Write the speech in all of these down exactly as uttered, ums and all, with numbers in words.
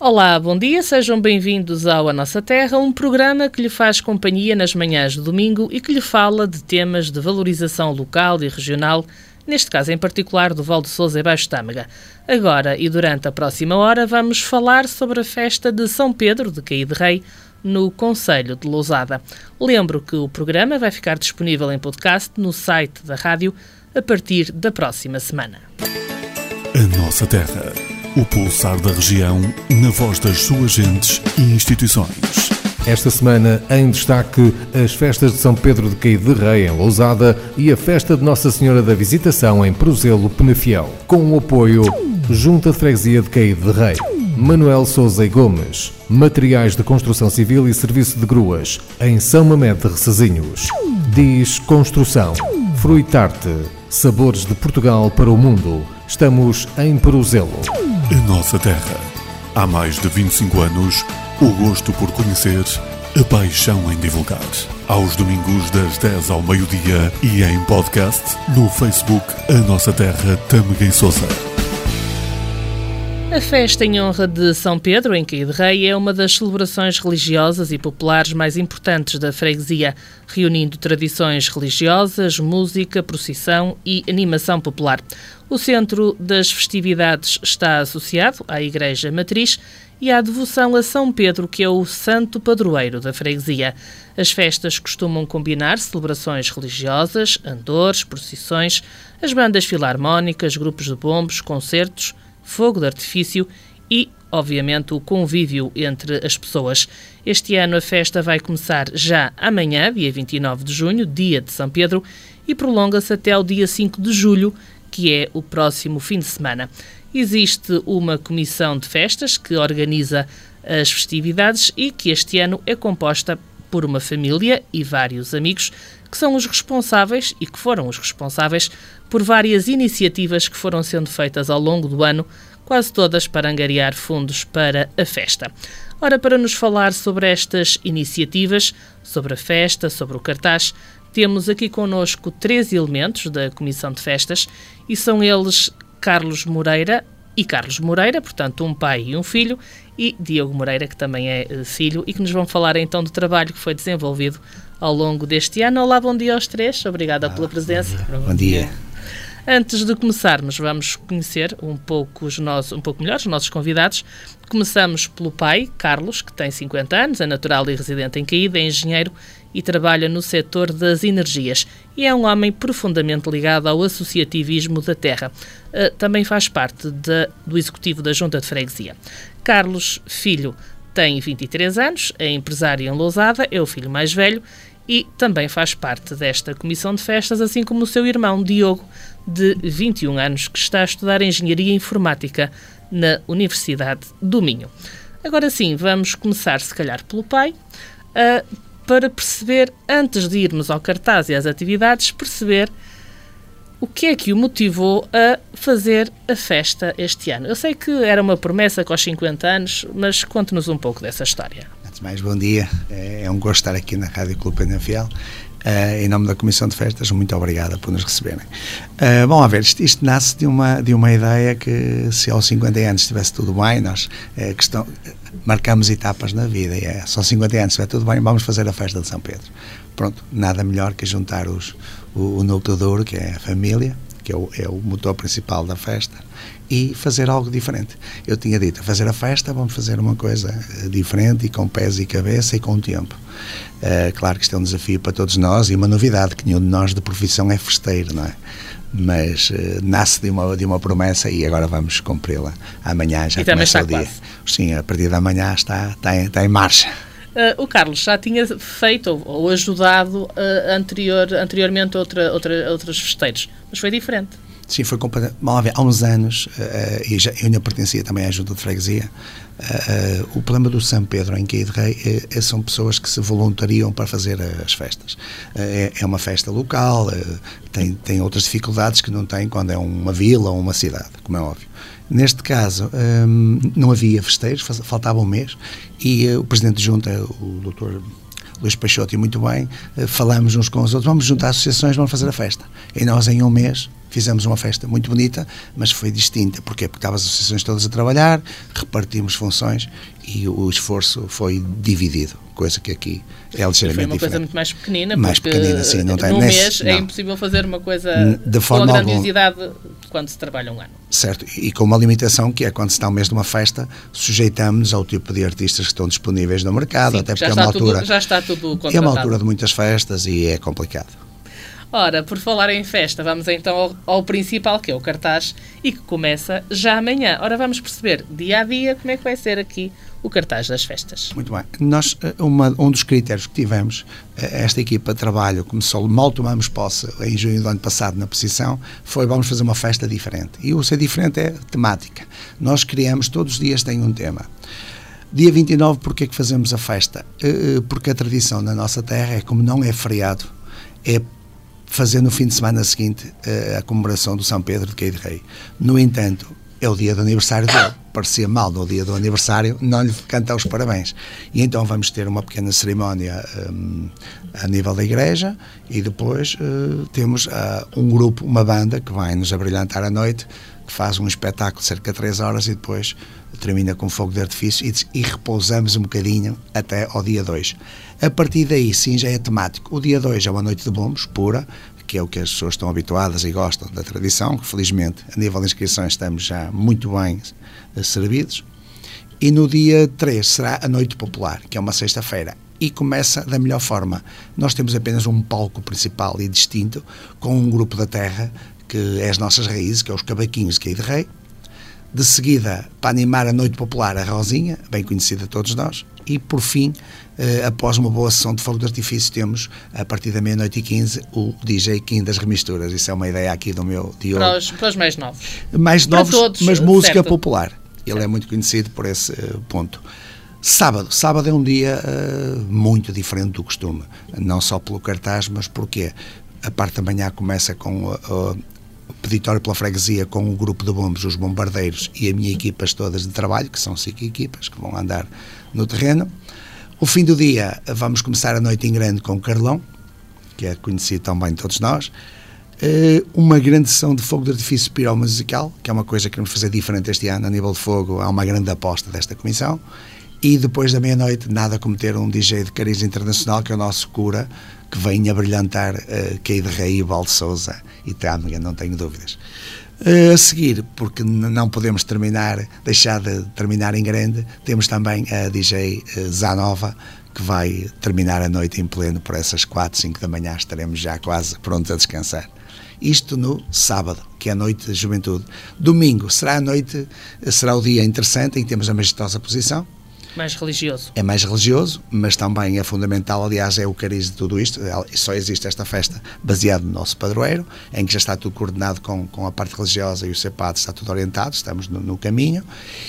Olá, bom dia, sejam bem-vindos ao A Nossa Terra, um programa que lhe faz companhia nas manhãs de domingo e que lhe fala de temas de valorização local e regional, neste caso em particular do Val de Sousa e Baixo Tâmega. Agora e durante a próxima hora vamos falar sobre a festa de São Pedro de Caí de Rei, no concelho de Lousada. Lembro que o programa vai ficar disponível em podcast no site da rádio a partir da próxima semana. A Nossa Terra, o pulsar da região, na voz das suas gentes e instituições. Esta semana, em destaque, as festas de São Pedro de Caí de Rei, em Lousada, e a festa de Nossa Senhora da Visitação, em Prozelo, Penafiel, com o apoio Junta de Freguesia de Caí de Rei, Manuel Sousa e Gomes, Materiais de Construção Civil e Serviço de Gruas, em São Mamede de Recezinhos, Diz Construção, Fruitarte, Sabores de Portugal para o Mundo. Estamos em Prozelo. A Nossa Terra. Há mais de vinte e cinco anos, o gosto por conhecer, a paixão em divulgar. Aos domingos das dez ao meio-dia e em podcast no Facebook A Nossa Terra Tâmega e Sousa. A festa em honra de São Pedro, em Caí de Rei, é uma das celebrações religiosas e populares mais importantes da freguesia, reunindo tradições religiosas, música, procissão e animação popular. O centro das festividades está associado à Igreja Matriz e à devoção a São Pedro, que é o santo padroeiro da freguesia. As festas costumam combinar celebrações religiosas, andores, procissões, as bandas filarmónicas, grupos de bombos, concertos, fogo de artifício e, obviamente, o convívio entre as pessoas. Este ano a festa vai começar já amanhã, dia vinte e nove de junho, dia de São Pedro, e prolonga-se até ao dia cinco de julho, que é o próximo fim de semana. Existe uma comissão de festas que organiza as festividades e que este ano é composta por uma família e vários amigos que são os responsáveis e que foram os responsáveis por várias iniciativas que foram sendo feitas ao longo do ano, quase todas para angariar fundos para a festa. Ora, para nos falar sobre estas iniciativas, sobre a festa, sobre o cartaz, temos aqui connosco três elementos da Comissão de Festas e são eles Carlos Moreira e Carlos Moreira, portanto um pai e um filho, e Diogo Moreira, que também é filho, e que nos vão falar então do trabalho que foi desenvolvido ao longo deste ano. Olá, bom dia aos três, obrigada ah, pela presença. Bom dia. Bom dia. Antes de começarmos, vamos conhecer um pouco, os nossos, um pouco melhor os nossos convidados. Começamos pelo pai, Carlos, que tem cinquenta anos, é natural e residente em Caí, é engenheiro e trabalha no setor das energias. E é um homem profundamente ligado ao associativismo da terra. Uh, também faz parte de, do executivo da Junta de Freguesia. Carlos, filho, tem vinte e três anos, é empresário em Lousada, é o filho mais velho e também faz parte desta comissão de festas, assim como o seu irmão, Diogo, de vinte e um anos, que está a estudar Engenharia Informática na Universidade do Minho. Agora sim, vamos começar, se calhar, pelo pai, uh, para perceber, antes de irmos ao cartaz e às atividades, perceber o que é que o motivou a fazer a festa este ano. Eu sei que era uma promessa com os cinquenta anos, mas conte-nos um pouco dessa história. Antes de mais, bom dia. É um gosto estar aqui na Rádio Clube Penafiel. Uh, em nome da Comissão de Festas, muito obrigada por nos receberem. Uh, bom, a ver, isto, isto nasce de uma, de uma ideia que, se aos cinquenta anos estivesse tudo bem, nós uh, questão, marcamos etapas na vida, e é, se aos cinquenta anos estiver tudo bem, vamos fazer a festa de São Pedro. Pronto, nada melhor que juntar os, o, o núcleo duro, que é a família, que é o, é o motor principal da festa, e fazer algo diferente. Eu tinha dito, fazer a festa, vamos fazer uma coisa diferente e com pés e cabeça e com tempo. Uh, claro que isto é um desafio para todos nós e uma novidade, que nenhum de nós de profissão é festeiro, não é? Mas uh, nasce de uma, de uma promessa e agora vamos cumpri-la. Amanhã já começa o dia. Quase. Sim, a partir de amanhã está, está, em, está em marcha. Uh, o Carlos já tinha feito ou, ou ajudado uh, anterior, anteriormente outra, outra, outros festeiros, mas foi diferente. Sim, foi completamente. Mal a ver, há uns anos, uh, e já, eu ainda pertencia também à Junta de Freguesia, uh, uh, o problema do São Pedro em Caí de Rei é, é, são pessoas que se voluntariam para fazer as festas. Uh, é, é uma festa local, uh, tem, tem outras dificuldades que não tem quando é uma vila ou uma cidade, como é óbvio. Neste caso, um, não havia festeiros, faltava um mês, e uh, o Presidente de Junta, o doutor Luís Peixoto, e muito bem, uh, falamos uns com os outros, vamos juntar associações, vamos fazer a festa. E nós, em um mês, Fizemos uma festa muito bonita, mas foi distinta. Porquê? Porque estavam as associações todas a trabalhar, repartimos funções e o esforço foi dividido, coisa que aqui é ligeiramente diferente. Foi uma coisa muito mais pequenina, mais porque pequenina, sim, não tem, num nesse, mês não. é impossível fazer uma coisa de com forma a grandiosidade algum. Quando se trabalha um ano. Certo, e com uma limitação que é quando se está um mês de uma festa, sujeitamos ao tipo de artistas que estão disponíveis no mercado, sim, até porque já é uma está altura, tudo, já está tudo contratado. É uma altura de muitas festas e é complicado. Ora, por falar em festa, vamos então ao, ao principal, que é o cartaz, e que começa já amanhã. Ora, vamos perceber dia a dia como é que vai ser aqui o cartaz das festas. Muito bem. Nós, uma, um dos critérios que tivemos, esta equipa de trabalho começou, mal tomamos posse em junho do ano passado na posição, foi vamos fazer uma festa diferente. E o ser diferente é temática. Nós criamos, todos os dias tem um tema. Dia vinte e nove, porquê que fazemos a festa? Porque a tradição na nossa terra é, como não é feriado, é fazer no fim de semana seguinte a comemoração do São Pedro de Caí de Rei. No entanto, é o dia do aniversário dele. Parecia mal no dia do aniversário não lhe cantar os parabéns. E então vamos ter uma pequena cerimónia um, a nível da igreja e depois uh, temos uh, um grupo, uma banda que vai nos abrilhantar a noite, que faz um espetáculo de cerca de três horas e depois termina com fogo de artifício e, e repousamos um bocadinho até ao dia dois. A partir daí, sim, já é temático. O dia dois é uma noite de bombos, pura, que é o que as pessoas estão habituadas e gostam da tradição, que felizmente, a nível de inscrições, estamos já muito bem uh, servidos. E no dia três será a Noite Popular, que é uma sexta-feira, e começa da melhor forma. Nós temos apenas um palco principal e distinto, com um grupo da terra, que é as nossas raízes, que é os Cavaquinhos de Caí de Rei. De seguida, para animar a Noite Popular, a Rosinha, bem conhecida a todos nós. E, por fim, eh, após uma boa sessão de fogo de artifício, temos, a partir da meia-noite e quinze, o D J King das Remisturas. Isso é uma ideia aqui do meu Diogo. Para os, para os mais novos. Mais para novos, todos, mas música certo. popular. Ele certo. é muito conhecido por esse uh, ponto. Sábado. Sábado é um dia uh, muito diferente do costume. Não só pelo cartaz, mas porque a parte da manhã começa com uh, uh, o peditório pela freguesia, com o grupo de bombos, os bombardeiros e a minha equipas todas de trabalho, que são cinco equipas que vão andar no terreno. O fim do dia, vamos começar a noite em grande com o Carlão, que é conhecido também de todos nós. Uh, uma grande sessão de fogo de artifício piromusical, que é uma coisa que queremos fazer diferente este ano, a nível de fogo, há uma grande aposta desta comissão. E depois da meia-noite, nada como ter um D J de cariz internacional, que é o nosso cura, que vem a brilhantar uh, Caí de Rei e Valde Sousa e Tâmega, não tenho dúvidas. Uh, a seguir, porque não podemos terminar, deixar de terminar em grande, temos também a D J uh, Zanova, que vai terminar a noite em pleno por essas quatro, cinco da manhã, estaremos já quase prontos a descansar. Isto no sábado, que é a noite de juventude. Domingo será a noite, será o dia interessante em que temos a majestosa posição. Mais religioso. É mais religioso, mas também é fundamental, aliás, é o cariz de tudo isto. Só existe esta festa baseada no nosso padroeiro, em que já está tudo coordenado com, com a parte religiosa e o CEPAD está tudo orientado, estamos no, no caminho,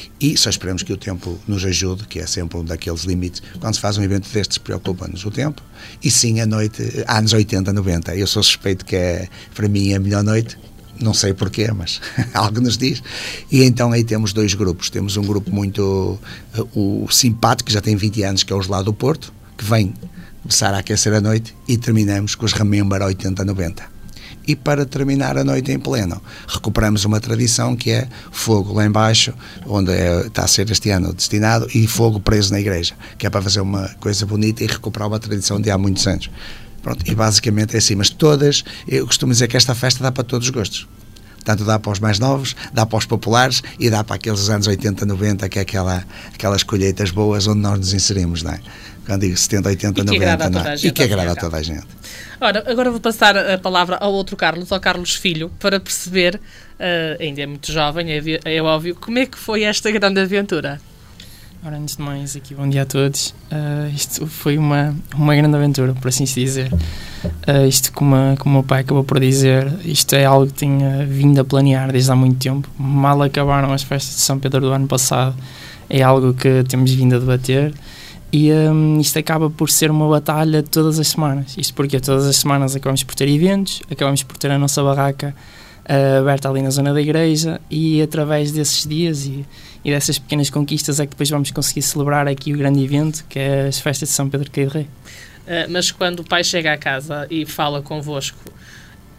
e só esperamos que o tempo nos ajude, que é sempre um daqueles limites. Quando se faz um evento destes, preocupa-nos o tempo, e sim, a noite, anos oitenta, noventa, eu sou suspeito que é, para mim, a melhor noite. Não sei porquê, mas algo nos diz. E então aí temos dois grupos. Temos um grupo muito uh, o simpático, que já tem vinte anos, que é o Gelado do Porto, que vem começar a aquecer a noite, e terminamos com os Remember oitenta, noventa. E para terminar a noite em pleno, recuperamos uma tradição que é fogo lá embaixo, onde é, está a ser este ano destinado, e fogo preso na igreja, que é para fazer uma coisa bonita e recuperar uma tradição de há muitos anos. Pronto, e basicamente é assim, mas todas, eu costumo dizer que esta festa dá para todos os gostos. Tanto dá para os mais novos, dá para os populares e dá para aqueles anos oitenta, noventa, que é aquela, aquelas colheitas boas onde nós nos inserimos, não é? Quando digo setenta, oitenta, noventa, não é? E que agrada a toda a gente. Ora, agora vou passar a palavra ao outro Carlos, ao Carlos Filho, para perceber, uh, ainda é muito jovem, é, é óbvio, como é que foi esta grande aventura? Ora, antes de mais, aqui bom dia a todos. Uh, isto foi uma, uma grande aventura, por assim se dizer. Uh, isto, como, a, como o meu pai acabou por dizer, isto é algo que tinha vindo a planear desde há muito tempo. Mal acabaram as festas de São Pedro do ano passado, é algo que temos vindo a debater. E um, isto acaba por ser uma batalha todas as semanas. Isto porque todas as semanas acabamos por ter eventos, acabamos por ter a nossa barraca uh, aberta ali na zona da igreja, e através desses dias e, e dessas pequenas conquistas é que depois vamos conseguir celebrar aqui o grande evento, que é as festas de São Pedro de Caí de Rei. Uh, mas quando o pai chega à casa e fala convosco,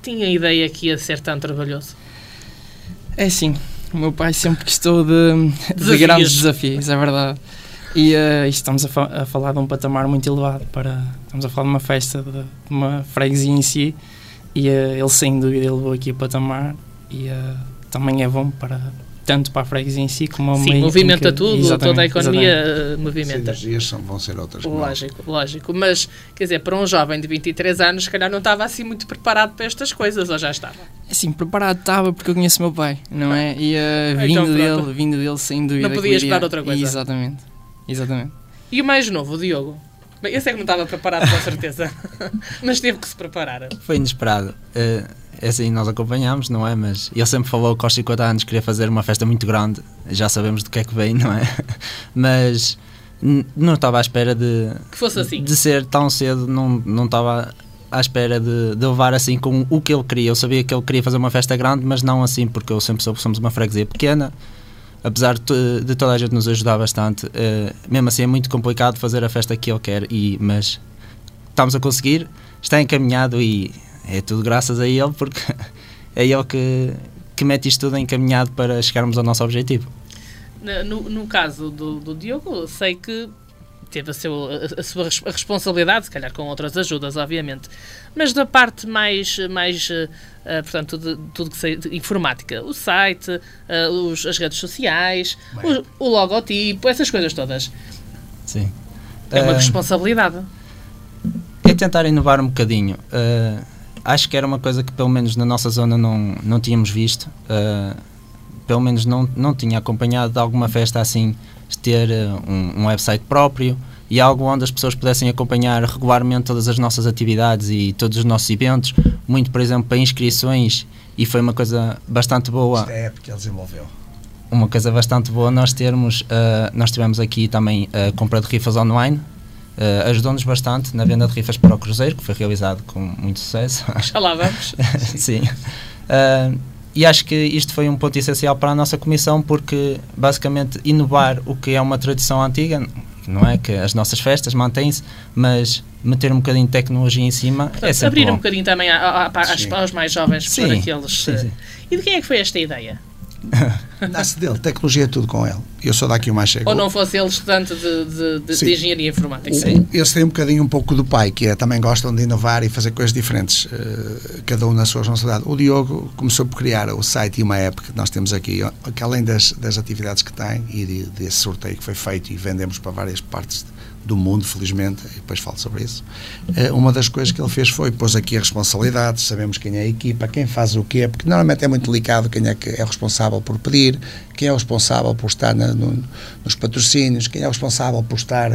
tinha a ideia que ia ser tão trabalhoso? É assim, o meu pai sempre gostou de, de grandes desafios, é verdade. E uh, isto estamos a, fa- a falar de um patamar muito elevado, para, estamos a falar de uma festa, de, de uma freguesia em si, e uh, ele sem dúvida ele levou aqui o patamar, e uh, também é bom para, tanto para a freguesia em si como ao meio. Sim, movimenta que, tudo, toda a economia exatamente. movimenta. As energias são, vão ser outras. Lógico, lógico. Mas, quer dizer, para um jovem de vinte e três anos, se calhar não estava assim muito preparado para estas coisas, ou já estava? Assim, preparado estava porque eu conheço o meu pai, não é? E uh, Então, vindo pronto. dele, vindo dele sem dúvida. Não podia que iria... esperar outra coisa. Exatamente, exatamente. E o mais novo, o Diogo? Bem, esse é que não estava preparado, com certeza. Mas teve que se preparar. Foi inesperado. Uh, assim, nós acompanhámos, não é? Mas ele sempre falou que aos cinquenta anos queria fazer uma festa muito grande. Já sabemos do que é que vem, não é? Mas n- não estava à espera de... Que fosse assim. De ser tão cedo, não, não estava à espera de, de levar assim com o que ele queria. Eu sabia que ele queria fazer uma festa grande, mas não assim, porque eu sempre soube que somos uma freguesia pequena. Apesar de, t- de toda a gente nos ajudar bastante, uh, mesmo assim é muito complicado fazer a festa que ele quer, e, mas estamos a conseguir, está encaminhado e é tudo graças a ele, porque é ele que, que mete isto tudo encaminhado para chegarmos ao nosso objetivo. No, no caso do, do Diogo, sei que teve a, seu, a, a sua res- a responsabilidade, se calhar com outras ajudas, obviamente, mas da parte mais, mais uh, uh, portanto, de, tudo que sei, de informática, o site, uh, os, as redes sociais, o, o logotipo, essas coisas todas. Sim. É uma Uh, responsabilidade. É tentar inovar um bocadinho. Uh, acho que era uma coisa que pelo menos na nossa zona não, não tínhamos visto. Uh, pelo menos não, não tinha acompanhado de alguma festa assim, de ter uh, um, um website próprio e algo onde as pessoas pudessem acompanhar regularmente todas as nossas atividades e todos os nossos eventos, muito, por exemplo, para inscrições, e foi uma coisa bastante boa. Esta é a app que ele desenvolveu. Uma coisa bastante boa nós termos, uh, nós tivemos aqui também a compra de rifas online, uh, ajudou-nos bastante na venda de rifas para o Cruzeiro, que foi realizado com muito sucesso. Já lá vamos. Sim. Uh, e acho que isto foi um ponto essencial para a nossa comissão, porque basicamente inovar o que é uma tradição antiga, não é? Que as nossas festas mantêm-se, mas meter um bocadinho de tecnologia em cima. Portanto, é sempre abrir bom. um bocadinho também a, a, a, aos, aos mais jovens, Sim, para que eles... sim, sim. E de quem é que foi esta ideia? Nasce dele, tecnologia é tudo com ele. Eu sou daqui o mais chego. Ou não fosse ele estudante de, de, de, de engenharia informática? Sim. Eles têm um bocadinho um pouco do pai, que é, também gostam de inovar e fazer coisas diferentes, uh, cada um na sua responsabilidade. O Diogo começou por criar o site e uma app que nós temos aqui, que além das, das atividades que tem e de, desse sorteio que foi feito e vendemos para várias partes do mundo, felizmente, e depois falo sobre isso, uh, uma das coisas que ele fez foi, pôs aqui a responsabilidade, sabemos quem é a equipa, quem faz o quê, porque normalmente é muito delicado quem é que é responsável por pedir, quem é o responsável por estar na, no, nos patrocínios, quem é o responsável por estar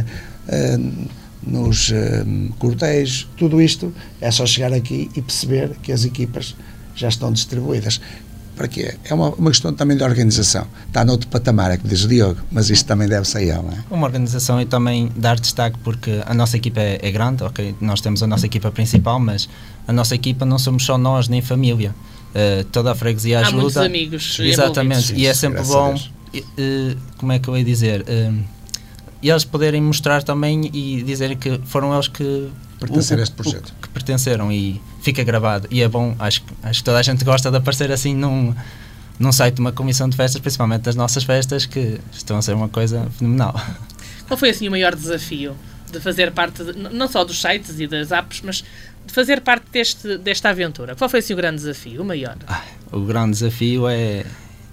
uh, nos uh, cortejos. Tudo isto é só chegar aqui e perceber que as equipas já estão distribuídas. Para quê? É uma, uma questão também de organização. Está noutro patamar, é como diz o Diogo, mas isto também deve ser ele, não é? Uma organização, e também dar destaque, porque a nossa equipa é, é grande, ok? Nós temos a nossa equipa principal, mas a nossa equipa não somos só nós, nem família. Uh, toda a freguesia ajuda. Há muitos amigos. Exatamente, e é sempre bom, Deus. uh, como é que eu ia dizer, uh, eles poderem mostrar também e dizerem que foram eles que pertencer o, a este projeto. O, que pertenceram, e fica gravado, e é bom. Acho, acho que toda a gente gosta de aparecer assim num, num site de uma comissão de festas, principalmente das nossas festas, que estão a ser uma coisa fenomenal. Qual foi assim o maior desafio de fazer parte, de, não só dos sites e das apps, mas de fazer parte deste, desta aventura? Qual foi assim o grande desafio, o maior? Ah, o grande desafio é,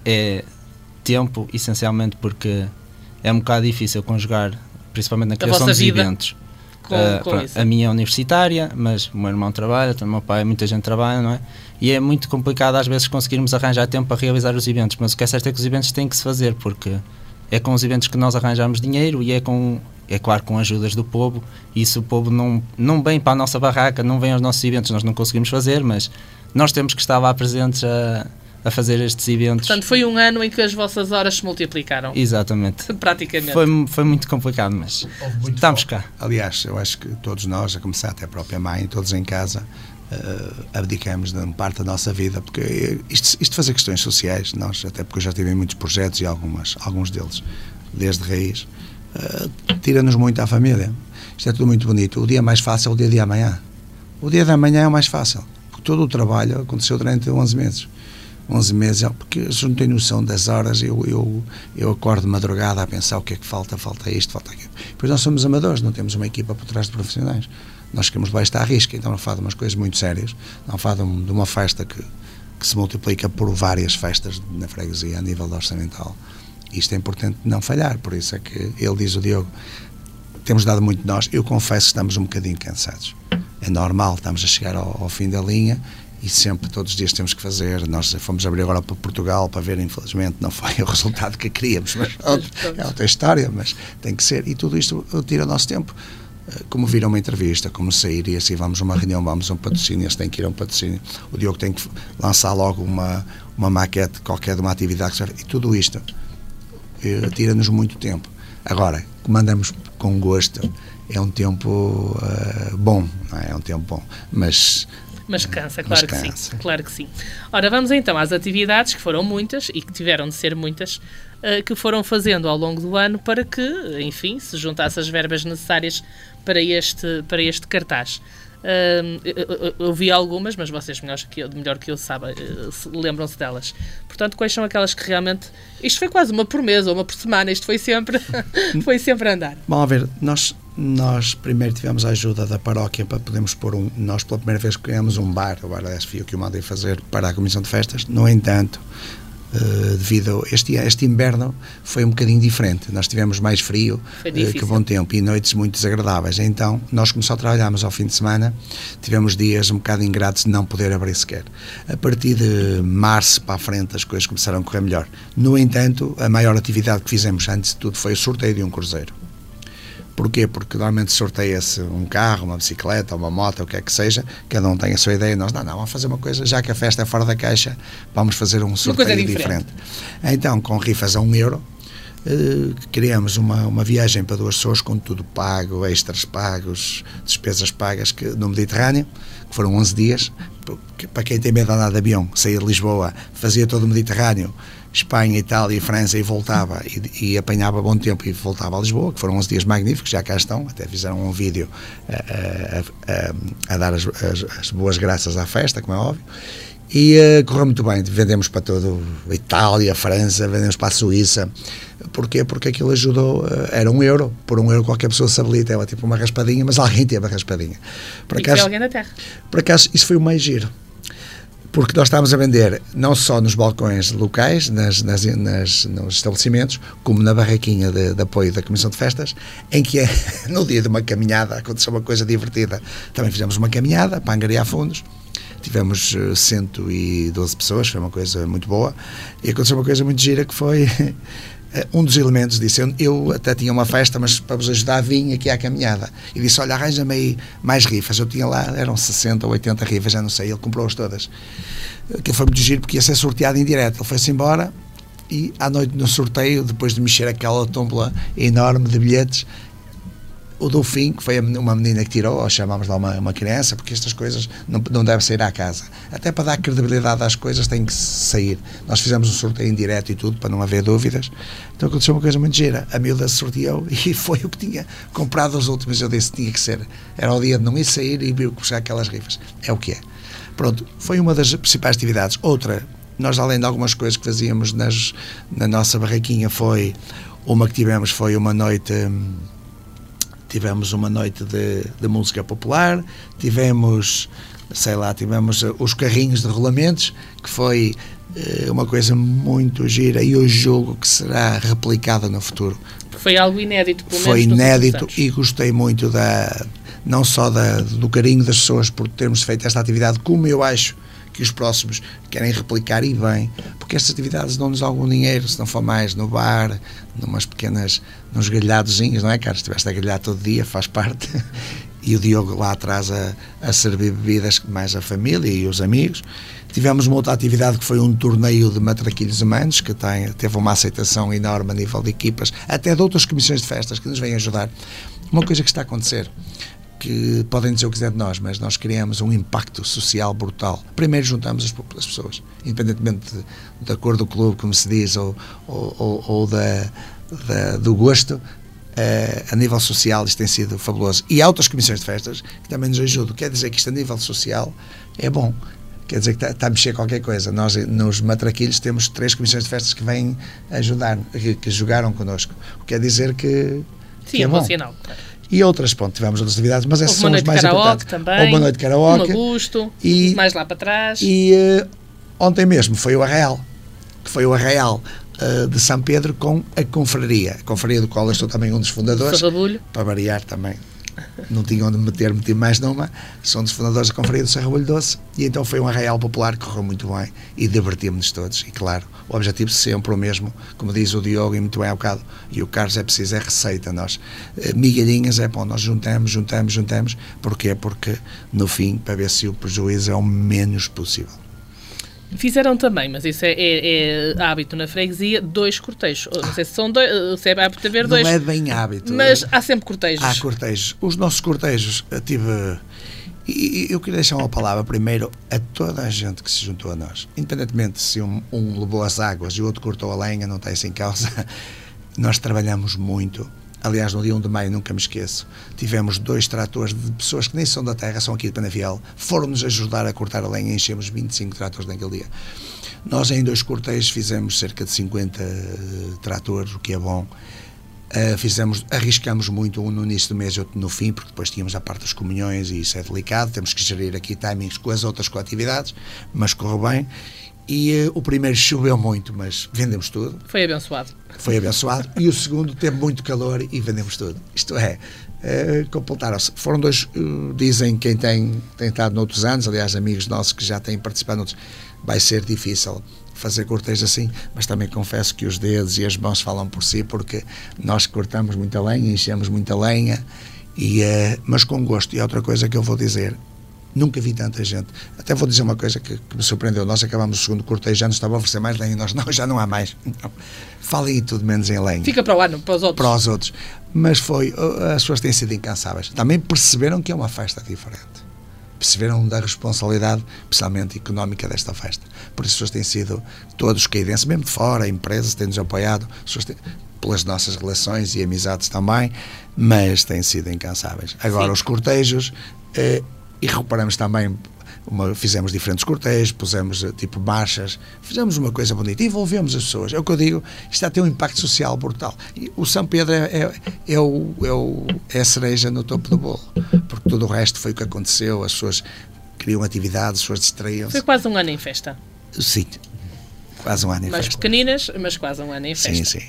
é tempo, essencialmente, porque é um bocado difícil conjugar, principalmente na criação dos vida eventos. com, uh, com pronto, isso. A minha é universitária, mas o meu irmão trabalha, o meu pai, muita gente trabalha, não é? E é muito complicado às vezes conseguirmos arranjar tempo para realizar os eventos, mas o que é certo é que os eventos têm que se fazer, porque é com os eventos que nós arranjamos dinheiro, e é com, é claro, com ajudas do povo, e se o povo não, não vem para a nossa barraca, não vem aos nossos eventos, nós não conseguimos fazer, mas nós temos que estar lá presentes a, a fazer estes eventos. Portanto, foi um ano em que as vossas horas se multiplicaram. Exatamente. Praticamente. Foi, foi muito complicado, mas estamos cá. Aliás, eu acho que todos nós, a começar até a própria mãe, todos em casa, uh, abdicamos de uma parte da nossa vida, porque isto, isto fazer questões sociais, nós, até porque eu já tive em muitos projetos e algumas, alguns deles, desde raiz, uh, tira-nos muito à família. Isto é tudo muito bonito. O dia mais fácil é o dia de amanhã. O dia de amanhã é o mais fácil. todo o trabalho aconteceu durante onze meses. onze meses, porque eu não tenho noção das horas, eu, eu, eu acordo de madrugada a pensar o que é que falta, falta isto, falta aquilo. Pois nós somos amadores, não temos uma equipa por trás de profissionais. Nós queremos baixo à risca, então não faz de umas coisas muito sérias, não faz de uma festa que, que se multiplica por várias festas na freguesia a nível orçamental. Isto é importante não falhar, por isso é que ele diz, o Diogo, temos dado muito de nós, eu confesso que estamos um bocadinho cansados. É normal, estamos a chegar ao, ao fim da linha, e sempre, todos os dias temos que fazer. Nós fomos abrir agora para Portugal para ver, infelizmente não foi o resultado que queríamos, mas é outra história, mas tem que ser, e tudo isto tira o nosso tempo, como vir a uma entrevista, como sair, e assim vamos a uma reunião, vamos a um patrocínio, se tem que ir a um patrocínio, o Diogo tem que lançar logo uma, uma maquete qualquer de uma atividade, e tudo isto tira-nos muito tempo. Agora, como andamos com gosto, é um tempo uh, bom, não é? É um tempo bom, mas... Mas cansa, claro Mas que cansa. sim, claro que sim. Ora, vamos então às atividades, que foram muitas e que tiveram de ser muitas, uh, que foram fazendo ao longo do ano para que, enfim, se juntasse as verbas necessárias para este, para este cartaz. Uh, eu, eu, eu vi algumas, mas vocês melhor que eu, melhor que eu sabem, uh, lembram-se delas. Portanto, quais são aquelas que realmente... Isto foi quase uma por mês ou uma por semana, isto foi sempre, foi sempre a andar. Bom, a ver, nós, nós primeiro tivemos a ajuda da paróquia para podermos pôr um... Nós pela primeira vez criamos um bar, o bar da S F I O, que eu mandei fazer para a Comissão de Festas. No entanto, Uh, devido a este, este inverno foi um bocadinho diferente, nós tivemos mais frio uh, que bom tempo e noites muito desagradáveis, então nós como só trabalhámos ao fim de semana tivemos dias um bocado ingratos de não poder abrir sequer. A partir de março para a frente as coisas começaram a correr melhor. No entanto, a maior atividade que fizemos antes de tudo foi o sorteio de um cruzeiro. Porquê? Porque normalmente sorteia-se um carro, uma bicicleta, uma moto, o que é que seja, cada um tem a sua ideia, nós não, não, vamos fazer uma coisa, já que a festa é fora da caixa, vamos fazer um sorteio diferente. diferente. Então, com rifas a um euro, eh, criamos uma, uma viagem para duas pessoas com tudo pago, extras pagos, despesas pagas que, no Mediterrâneo, que foram onze dias, que, para quem tem medo de andar de avião, sair de Lisboa, fazia todo o Mediterrâneo, Espanha, Itália e França e voltava e, e apanhava bom tempo e voltava a Lisboa, que foram onze dias magníficos, já cá estão, até fizeram um vídeo a, a, a, a dar as, as, as boas graças à festa, como é óbvio, e uh, correu muito bem, vendemos para todo a Itália, a França, vendemos para a Suíça. Porquê? Porque aquilo ajudou, uh, era um euro, por um euro qualquer pessoa se habilita, era tipo uma raspadinha, mas alguém teve a raspadinha. Por acaso, alguém na terra. Por acaso, isso foi o mais giro. Porque nós estávamos a vender não só nos balcões locais, nas, nas, nas, nos estabelecimentos, como na barraquinha de, de apoio da Comissão de Festas, em que no dia de uma caminhada aconteceu uma coisa divertida. Também fizemos uma caminhada para angariar fundos, tivemos cento e doze pessoas, foi uma coisa muito boa, e aconteceu uma coisa muito gira que foi... Um dos elementos disse, eu, eu até tinha uma festa, mas para vos ajudar vim aqui à caminhada. E disse, olha, arranja-me aí mais rifas. Eu tinha lá, eram sessenta ou oitenta rifas, já não sei, ele comprou-as todas. Aquilo foi muito giro, porque ia ser sorteado em direto. Ele foi-se embora e à noite no sorteio, depois de mexer aquela tómbola enorme de bilhetes, o Dolfim, que foi uma menina que tirou, ou chamámos lá uma, uma criança, porque estas coisas não, não devem sair à casa. Até para dar credibilidade às coisas tem que sair. Nós fizemos um sorteio em direto e tudo, para não haver dúvidas. Então aconteceu uma coisa muito gira. A miúda sorteou e foi o que tinha comprado os últimos. Eu disse que tinha que ser. Era o dia de não ir sair e vir buscar aquelas rifas. É o que é. Pronto, foi uma das principais atividades. Outra, nós além de algumas coisas que fazíamos nas, na nossa barraquinha, foi uma que tivemos, foi uma noite... Tivemos uma noite de, de música popular, tivemos, sei lá, tivemos os carrinhos de rolamentos, que foi uh, uma coisa muito gira e eu julgo que será replicada no futuro. Foi algo inédito, pelo menos. Foi inédito e gostei muito da, não só da, do carinho das pessoas por termos feito esta atividade, como eu acho que os próximos querem replicar e bem, porque estas atividades dão-nos algum dinheiro, se não for mais no bar, numas pequenas, nos grelhadozinhos, não é, Carlos? Estiveste a grelhar todo dia, faz parte, e o Diogo lá atrás a, a servir bebidas, mais a família e os amigos. Tivemos uma outra atividade que foi um torneio de matraquilhos humanos, que tem, teve uma aceitação enorme a nível de equipas, até de outras comissões de festas que nos vêm ajudar. Uma coisa que está a acontecer, que podem dizer o que quiser de nós, mas nós criamos um impacto social brutal. Primeiro juntamos as, as pessoas, independentemente de, da cor do clube, como se diz, ou, ou, ou da, da, do gosto, Uh, a nível social isto tem sido fabuloso. E há outras comissões de festas que também nos ajudam. Quer dizer que isto a nível social é bom. Quer dizer que está, está a mexer qualquer coisa. Nós, nos Matraquilhos, temos três comissões de festas que vêm ajudar, que, que jogaram connosco. O que quer dizer que, Sim, que é é bom. bom sinal. E outras, pronto, tivemos outras atividades, mas essas Houve são as mais importantes. Também, Houve uma noite de karaoke. Um agosto, e, mais lá para trás. E uh, ontem mesmo foi o Arraial, que foi o Arraial uh, de São Pedro com a Confraria. A Confraria do qual eu sou também um dos fundadores. Sarrabulho. Para variar também. Não tinha onde meter, meti mais numa. Sou um dos fundadores da Confraria do Sarrabulho Doce. E então foi um Arraial popular que correu muito bem e divertimos-nos todos. E claro, o objetivo sempre o mesmo, como diz o Diogo e muito bem há bocado, e o Carlos, é preciso, é receita. Nós, migalhinhas, é bom, nós juntamos, juntamos, juntamos. Porquê? Porque no fim, para ver se o prejuízo é o menos possível. Fizeram também, mas isso é, é, é hábito na freguesia, dois cortejos. Não sei se são dois, se é hábito haver dois. Não é bem hábito. Mas há sempre cortejos. Há cortejos. Os nossos cortejos, eu tive... E eu queria deixar uma palavra primeiro a toda a gente que se juntou a nós. Independentemente se um, um levou as águas e o outro cortou a lenha, não tem isso em causa. Nós trabalhamos muito. Aliás, no dia um de maio, nunca me esqueço, tivemos dois tratores de pessoas que nem são da terra, são aqui de Penafiel, foram-nos ajudar a cortar a lenha e enchemos vinte e cinco tratores naquele dia. Nós, em dois cortejos, fizemos cerca de cinquenta uh, tratores, o que é bom. Uh, fizemos, arriscamos muito, um no início do mês e outro no fim, porque depois tínhamos a parte das comunhões e isso é delicado, temos que gerir aqui timings com as outras atividades, mas correu bem. E uh, o primeiro choveu muito, mas vendemos tudo. Foi abençoado. Foi abençoado. E o segundo teve muito calor e vendemos tudo. Isto é, uh, completaram-se. Foram dois, uh, dizem quem tem, tem estado noutros anos, aliás, amigos nossos que já têm participado noutros, vai ser difícil fazer cortejos assim, mas também confesso que os dedos e as mãos falam por si, porque nós cortamos muita lenha, enchemos muita lenha, e, uh, mas com gosto. E outra coisa que eu vou dizer, nunca vi tanta gente. Até vou dizer uma coisa que, que me surpreendeu. Nós acabamos o segundo cortejo, já nos estava a oferecer mais lenha, nós não, já não há mais. Não. Falem tudo menos em lenha. Fica para o ano, para os outros. Para os outros. Mas foi, as pessoas têm sido incansáveis. Também perceberam que é uma festa diferente. Perceberam da responsabilidade, especialmente económica, desta festa. Por isso as pessoas têm sido, todos os caidenses, mesmo de fora, empresas têm-nos apoiado, as pessoas têm, pelas nossas relações e amizades também, mas têm sido incansáveis. Agora, Sim. os cortejos, eh, e reparamos também, uma, fizemos diferentes cortejos, pusemos tipo marchas, fizemos uma coisa bonita, envolvemos as pessoas. É o que eu digo, isto está a ter um impacto social brutal. E o São Pedro é, é, é, o, é, o, é a cereja no topo do bolo, porque tudo o resto foi o que aconteceu, as pessoas criam atividades, as pessoas distraíam-se. Foi quase um ano em festa. Sim, quase um ano em Mais festa. Mais pequeninas, mas quase um ano em festa. Sim, sim.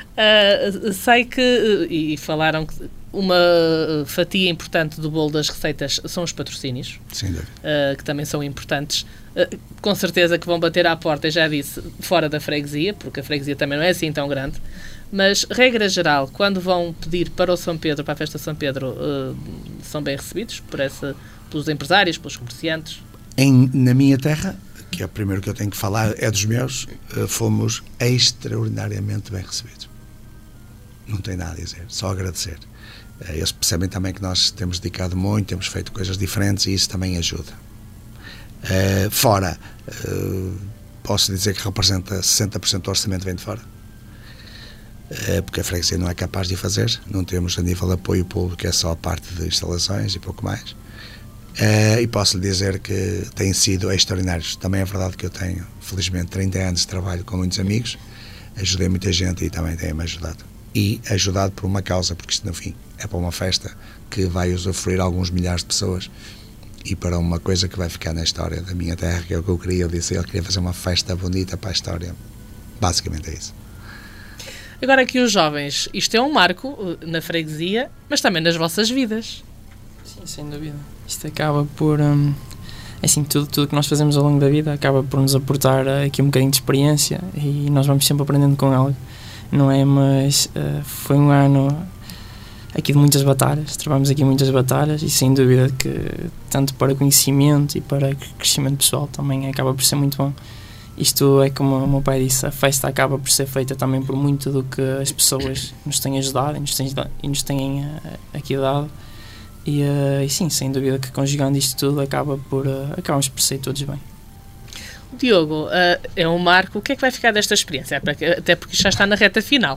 Uh, sei que, e falaram que uma fatia importante do bolo das receitas são os patrocínios, Sem dúvida. Uh, que também são importantes. Uh, com certeza que vão bater à porta, já disse, fora da freguesia, porque a freguesia também não é assim tão grande, mas, regra geral, quando vão pedir para o São Pedro, para a festa de São Pedro, uh, são bem recebidos por essa, pelos empresários, pelos comerciantes? Em, na minha terra, que é o primeiro que eu tenho que falar, é dos meus, uh, fomos extraordinariamente bem recebidos. Não tem nada a dizer, só agradecer. Eles percebem também que nós temos dedicado muito, temos feito coisas diferentes e isso também ajuda. Uh, fora, uh, posso dizer que representa sessenta por cento do orçamento vem de fora, uh, porque a freguesia não é capaz de o fazer, não temos a nível de apoio público, é só a parte de instalações e pouco mais. Uh, e posso lhe dizer que têm sido extraordinários. Também é verdade que eu tenho, felizmente, trinta anos de trabalho com muitos amigos, ajudei muita gente e também têm-me ajudado. E ajudado por uma causa, porque isto no fim é para uma festa que vai usufruir alguns milhares de pessoas e para uma coisa que vai ficar na história da minha terra, que é o que eu queria. Eu disse, ele queria fazer uma festa bonita para a história. Basicamente é isso. Agora aqui os jovens, isto é um marco na freguesia, mas também nas vossas vidas. Sim, sem dúvida. Isto acaba por... Hum, assim, tudo, tudo que nós fazemos ao longo da vida acaba por nos aportar aqui um bocadinho de experiência e nós vamos sempre aprendendo com ela. Não é, mas uh, foi um ano aqui de muitas batalhas, trabalhamos aqui muitas batalhas e sem dúvida que tanto para conhecimento e para crescimento pessoal também acaba por ser muito bom. Isto é como o meu pai disse, a festa acaba por ser feita também por muito do que as pessoas nos têm ajudado e nos têm, e nos têm uh, aqui dado e, uh, e sim, sem dúvida que conjugando isto tudo acaba por, uh, acabamos por ser todos bem. Diogo, uh, é um marco. O que é que vai ficar desta experiência? Até porque já está na reta final.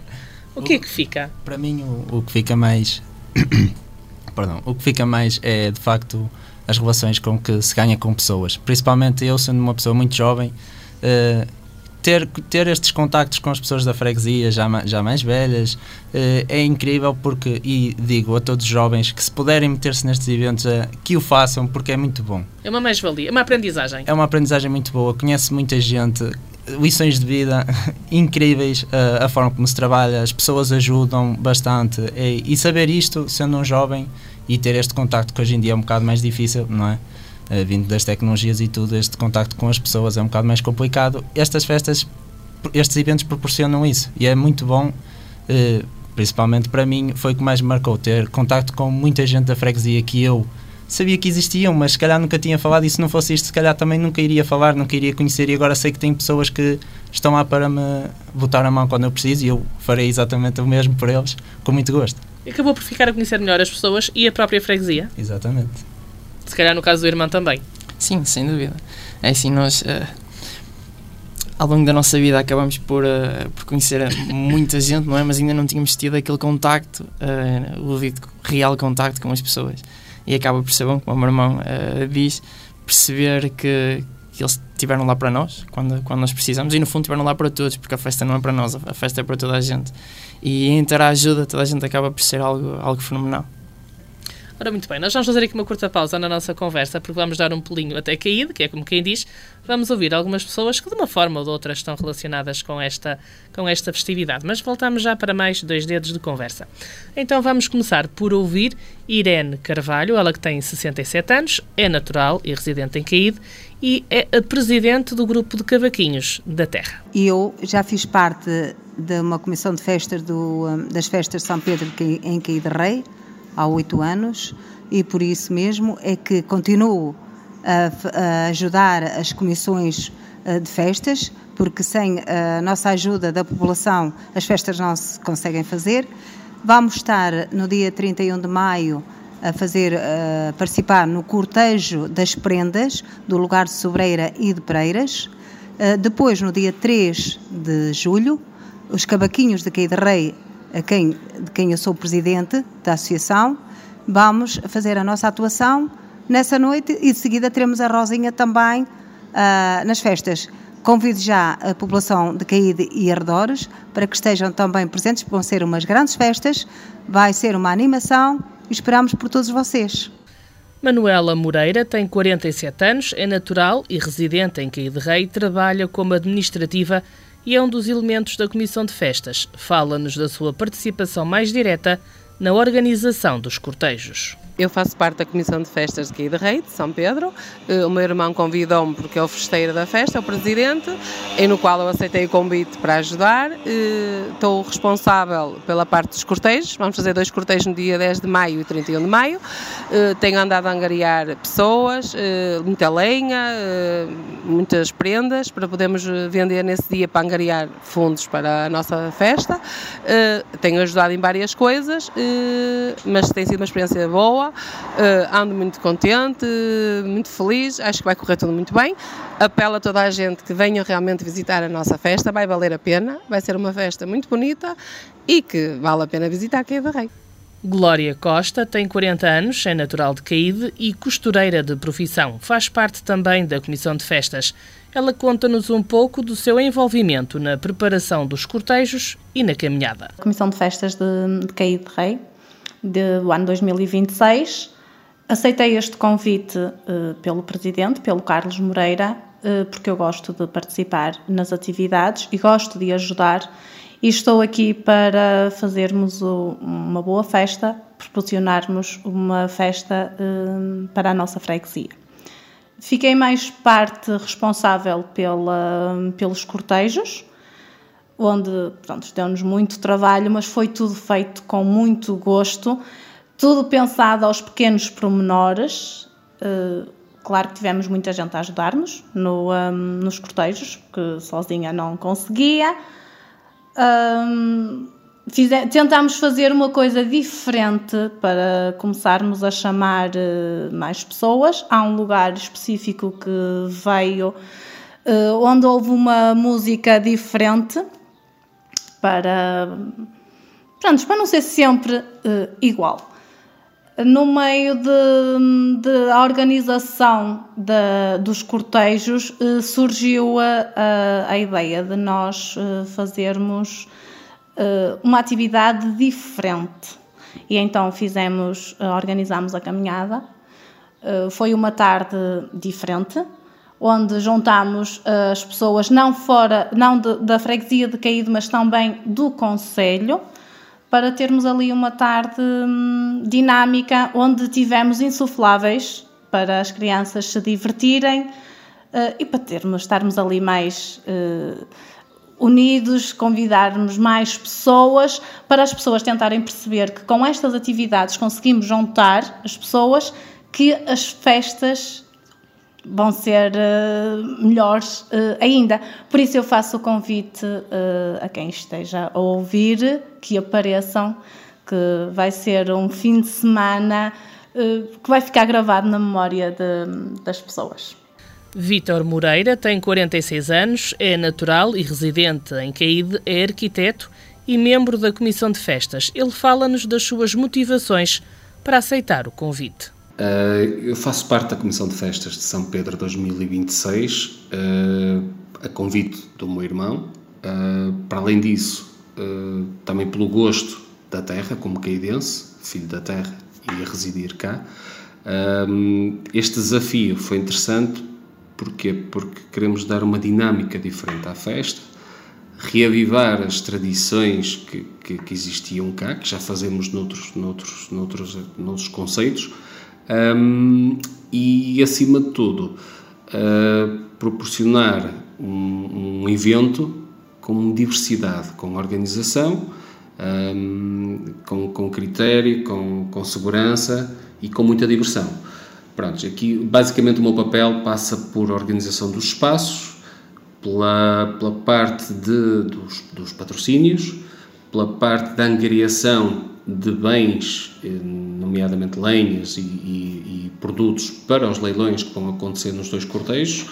O que é que fica? Para mim, o, o que fica mais... Perdão, o que fica mais é, de facto, as relações com que se ganha com pessoas. Principalmente eu, sendo uma pessoa muito jovem, uh, ter, ter estes contactos com as pessoas da freguesia, já, já mais velhas, uh, é incrível porque, e digo a todos os jovens, que se puderem meter-se nestes eventos, uh, que o façam, porque é muito bom. É uma mais-valia, é uma aprendizagem. É uma aprendizagem muito boa, conheço muita gente... lições de vida incríveis, uh, a forma como se trabalha, as pessoas ajudam bastante e, e saber isto, sendo um jovem e ter este contacto que hoje em dia é um bocado mais difícil, não é? Uh, vindo das tecnologias e tudo, este contacto com as pessoas é um bocado mais complicado. Estas festas, estes eventos proporcionam isso e é muito bom, uh, principalmente para mim foi o que mais me marcou, ter contacto com muita gente da freguesia que eu sabia que existiam, mas se calhar nunca tinha falado, e se não fosse isto, se calhar também nunca iria falar, nunca iria conhecer, e agora sei que tem pessoas que estão lá para me botar a mão quando eu preciso, e eu farei exatamente o mesmo por eles, com muito gosto. Acabou por ficar a conhecer melhor as pessoas e a própria freguesia? Exatamente. Se calhar no caso do irmão também? Sim, sem dúvida. É assim, nós... Uh... ao longo da nossa vida acabamos por, uh, por conhecer muita gente, não é? Mas ainda não tínhamos tido aquele contacto, uh, o devido real contacto com as pessoas. E acaba por ser bom, como o meu irmão uh, diz, perceber que, que eles estiveram lá para nós, quando, quando nós precisamos, e no fundo estiveram lá para todos, porque a festa não é para nós, a festa é para toda a gente. E entre a ajuda, toda a gente acaba por ser algo, algo fenomenal. Ora, muito bem, nós vamos fazer aqui uma curta pausa na nossa conversa, porque vamos dar um pulinho até caído, que é como quem diz, vamos ouvir algumas pessoas que de uma forma ou de outra estão relacionadas com esta, com esta festividade, mas voltamos já para mais dois dedos de conversa. Então vamos começar por ouvir Irene Carvalho, ela que tem sessenta e sete anos, é natural e residente em Caíde e é a presidente do grupo de cavaquinhos da terra. Eu já fiz parte de uma comissão de festas do, das festas de São Pedro em Caíde Rei, há oito anos, e por isso mesmo é que continuo a, a ajudar as comissões de festas, porque sem a nossa ajuda da população as festas não se conseguem fazer. Vamos estar no dia trinta e um de maio a fazer, a participar no cortejo das prendas do lugar de Sobreira e de Pereiras. Depois, no dia três de julho, os cavaquinhos de Caíde Rei, a quem, de quem eu sou presidente da associação, vamos fazer a nossa atuação nessa noite e de seguida teremos a Rosinha também uh, nas festas. Convido já a população de Caíde e arredores para que estejam também presentes, vão ser umas grandes festas, vai ser uma animação e esperamos por todos vocês. Manuela Moreira tem quarenta e sete anos, é natural e residente em Caíde Rei, trabalha como administrativa e é um dos elementos da Comissão de Festas. Fala-nos da sua participação mais direta na organização dos cortejos. Eu faço parte da Comissão de Festas de Caíde Rei, de São Pedro. O meu irmão convidou-me porque é o festeiro da festa, é o presidente, e no qual eu aceitei o convite para ajudar. Estou responsável pela parte dos cortejos. Vamos fazer dois cortejos no dia dez de maio e trinta e um de maio. Tenho andado a angariar pessoas, muita lenha, muitas prendas, para podermos vender nesse dia para angariar fundos para a nossa festa. Tenho ajudado em várias coisas, mas tem sido uma experiência boa. Uh, ando muito contente, uh, muito feliz, acho que vai correr tudo muito bem. Apelo a toda a gente que venha realmente visitar a nossa festa, vai valer a pena, vai ser uma festa muito bonita e que vale a pena visitar Caíde Rei. Glória Costa tem quarenta anos, é natural de Caíde e costureira de profissão. Faz parte também da Comissão de Festas. Ela conta-nos um pouco do seu envolvimento na preparação dos cortejos e na caminhada. A Comissão de Festas de, de Caíde Rei, do ano dois mil e vinte e seis, aceitei este convite uh, pelo Presidente, pelo Carlos Moreira, uh, porque eu gosto de participar nas atividades e gosto de ajudar, e estou aqui para fazermos o, uma boa festa, proporcionarmos uma festa uh, para a nossa freguesia. Fiquei mais parte responsável pela, pelos cortejos, onde, pronto, deu-nos muito trabalho, mas foi tudo feito com muito gosto, tudo pensado aos pequenos pormenores. Uh, claro que tivemos muita gente a ajudar-nos no, um, nos cortejos, porque sozinha não conseguia. Um, fize, tentámos fazer uma coisa diferente para começarmos a chamar uh, mais pessoas. Há um lugar específico que veio, uh, onde houve uma música diferente, para pronto, para não ser sempre uh, igual. No meio de, de a organização de, dos cortejos, uh, surgiu a, a, a ideia de nós uh, fazermos uh, uma atividade diferente. E então fizemos, uh, organizámos a caminhada. Uh, foi uma tarde diferente, onde juntámos uh, as pessoas não, fora, não de, da freguesia de Caíde, mas também do concelho, para termos ali uma tarde hum, dinâmica, onde tivemos insufláveis para as crianças se divertirem uh, e para termos, estarmos ali mais uh, unidos, convidarmos mais pessoas, para as pessoas tentarem perceber que com estas atividades conseguimos juntar as pessoas, que as festas vão ser uh, melhores uh, ainda. Por isso eu faço o convite uh, a quem esteja a ouvir, que apareçam, que vai ser um fim de semana uh, que vai ficar gravado na memória de, das pessoas. Vítor Moreira tem quarenta e seis anos, é natural e residente em Caíde, é arquiteto e membro da Comissão de Festas. Ele fala-nos das suas motivações para aceitar o convite. Uh, eu faço parte da Comissão de Festas de São Pedro dois mil e vinte e seis, uh, a convite do meu irmão. Uh, para além disso, uh, também pelo gosto da terra, como caidense, filho da terra e a residir cá. Uh, este desafio foi interessante, porquê? Porque queremos dar uma dinâmica diferente à festa, reavivar as tradições que, que, que existiam cá, que já fazemos noutros, noutros, noutros, noutros conceitos. Um, e, acima de tudo, uh, proporcionar um, um evento com diversidade, com organização, um, com, com critério, com, com segurança e com muita diversão. Pronto, aqui basicamente o meu papel passa por organização dos espaços, pela, pela parte de, dos, dos patrocínios, pela parte da angariação de bens, nomeadamente lenhas e, e, e produtos para os leilões que vão acontecer nos dois cortejos.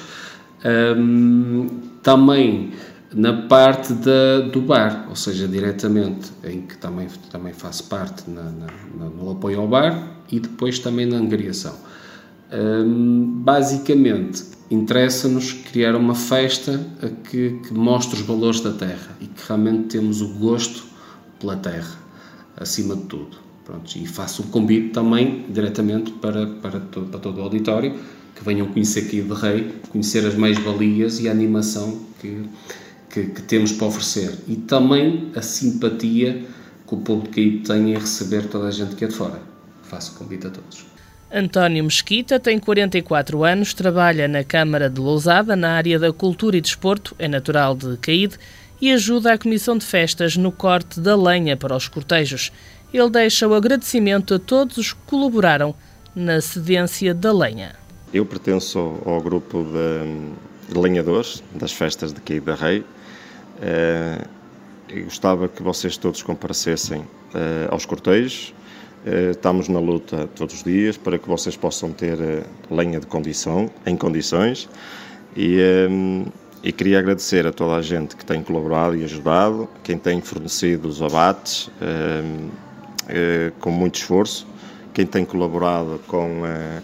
Um, também na parte da, do bar, ou seja, diretamente, em que também, também faço parte na, na, no apoio ao bar e depois também na angariação. Um, basicamente, interessa-nos criar uma festa que, que mostre os valores da terra e que realmente temos o gosto pela terra, acima de tudo. Pronto, e faço um convite também diretamente para, para, todo, para todo o auditório, que venham conhecer Caíde Rei, conhecer as mais-valias e a animação que, que, que temos para oferecer. E também a simpatia que o povo de Caíde tem em receber toda a gente que é de fora. Faço o convite a todos. António Mesquita tem quarenta e quatro anos, trabalha na Câmara de Lousada, na área da cultura e desporto, é natural de Caíde e ajuda a Comissão de Festas no corte da lenha para os cortejos. Ele deixa o agradecimento a todos os que colaboraram na cedência da lenha. Eu pertenço ao, ao grupo de, de lenhadores das festas de Caíde Rei. Uh, eu gostava que vocês todos comparecessem uh, aos cortejos. Uh, estamos na luta todos os dias para que vocês possam ter uh, lenha de condição, em condições. E, um, e queria agradecer a toda a gente que tem colaborado e ajudado, quem tem fornecido os abates um, uh, com muito esforço, quem tem colaborado com uh,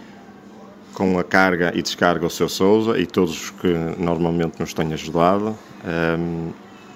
com a carga e descarga o seu Sousa e todos os que normalmente nos têm ajudado. Um,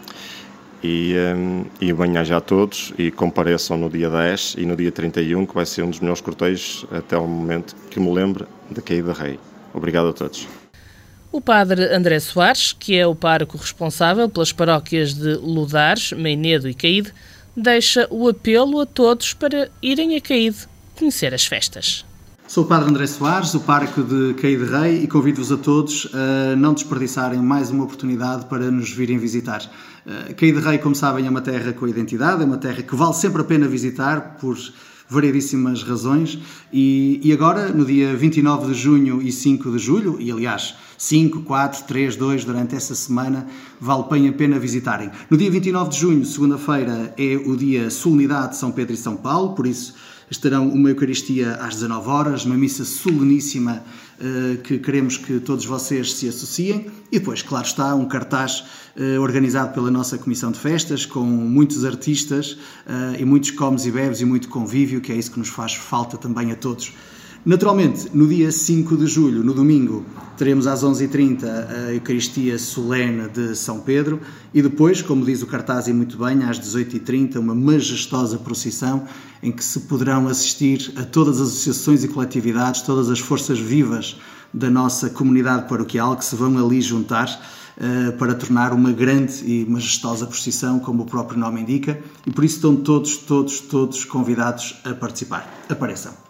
e, um, e venham já todos e compareçam no dia dez e no dia trinta e um, que vai ser um dos melhores cortejos até o momento que me lembre de Caíde Rei. Obrigado a todos. O padre André Soares, que é o pároco responsável pelas paróquias de Ludares, Meinedo e Caíde, deixa o apelo a todos para irem a Caíde conhecer as festas. Sou o padre André Soares, o pároco de Caíde Rei, e convido-vos a todos a não desperdiçarem mais uma oportunidade para nos virem visitar. Caíde Rei, como sabem, é uma terra com identidade, é uma terra que vale sempre a pena visitar por variedíssimas razões, e, e agora, no dia vinte e nove de junho e cinco de julho, e aliás, cinco, quatro, três, dois, durante essa semana, vale bem a pena visitarem. No dia vinte e nove de junho, segunda-feira, é o dia Solenidade de São Pedro e São Paulo, por isso estarão uma Eucaristia às dezanove horas, uma missa soleníssima uh, que queremos que todos vocês se associem, e depois, claro está, um cartaz uh, organizado pela nossa Comissão de Festas, com muitos artistas uh, e muitos comes e bebes e muito convívio, que é isso que nos faz falta também a todos. Naturalmente, no dia cinco de julho, no domingo, teremos às onze e trinta a Eucaristia Solene de São Pedro e depois, como diz o cartaz e muito bem, às dezoito e trinta, uma majestosa procissão em que se poderão assistir a todas as associações e coletividades, todas as forças vivas da nossa comunidade paroquial que se vão ali juntar uh, para tornar uma grande e majestosa procissão, como o próprio nome indica, e por isso estão todos, todos, todos convidados a participar. Apareçam!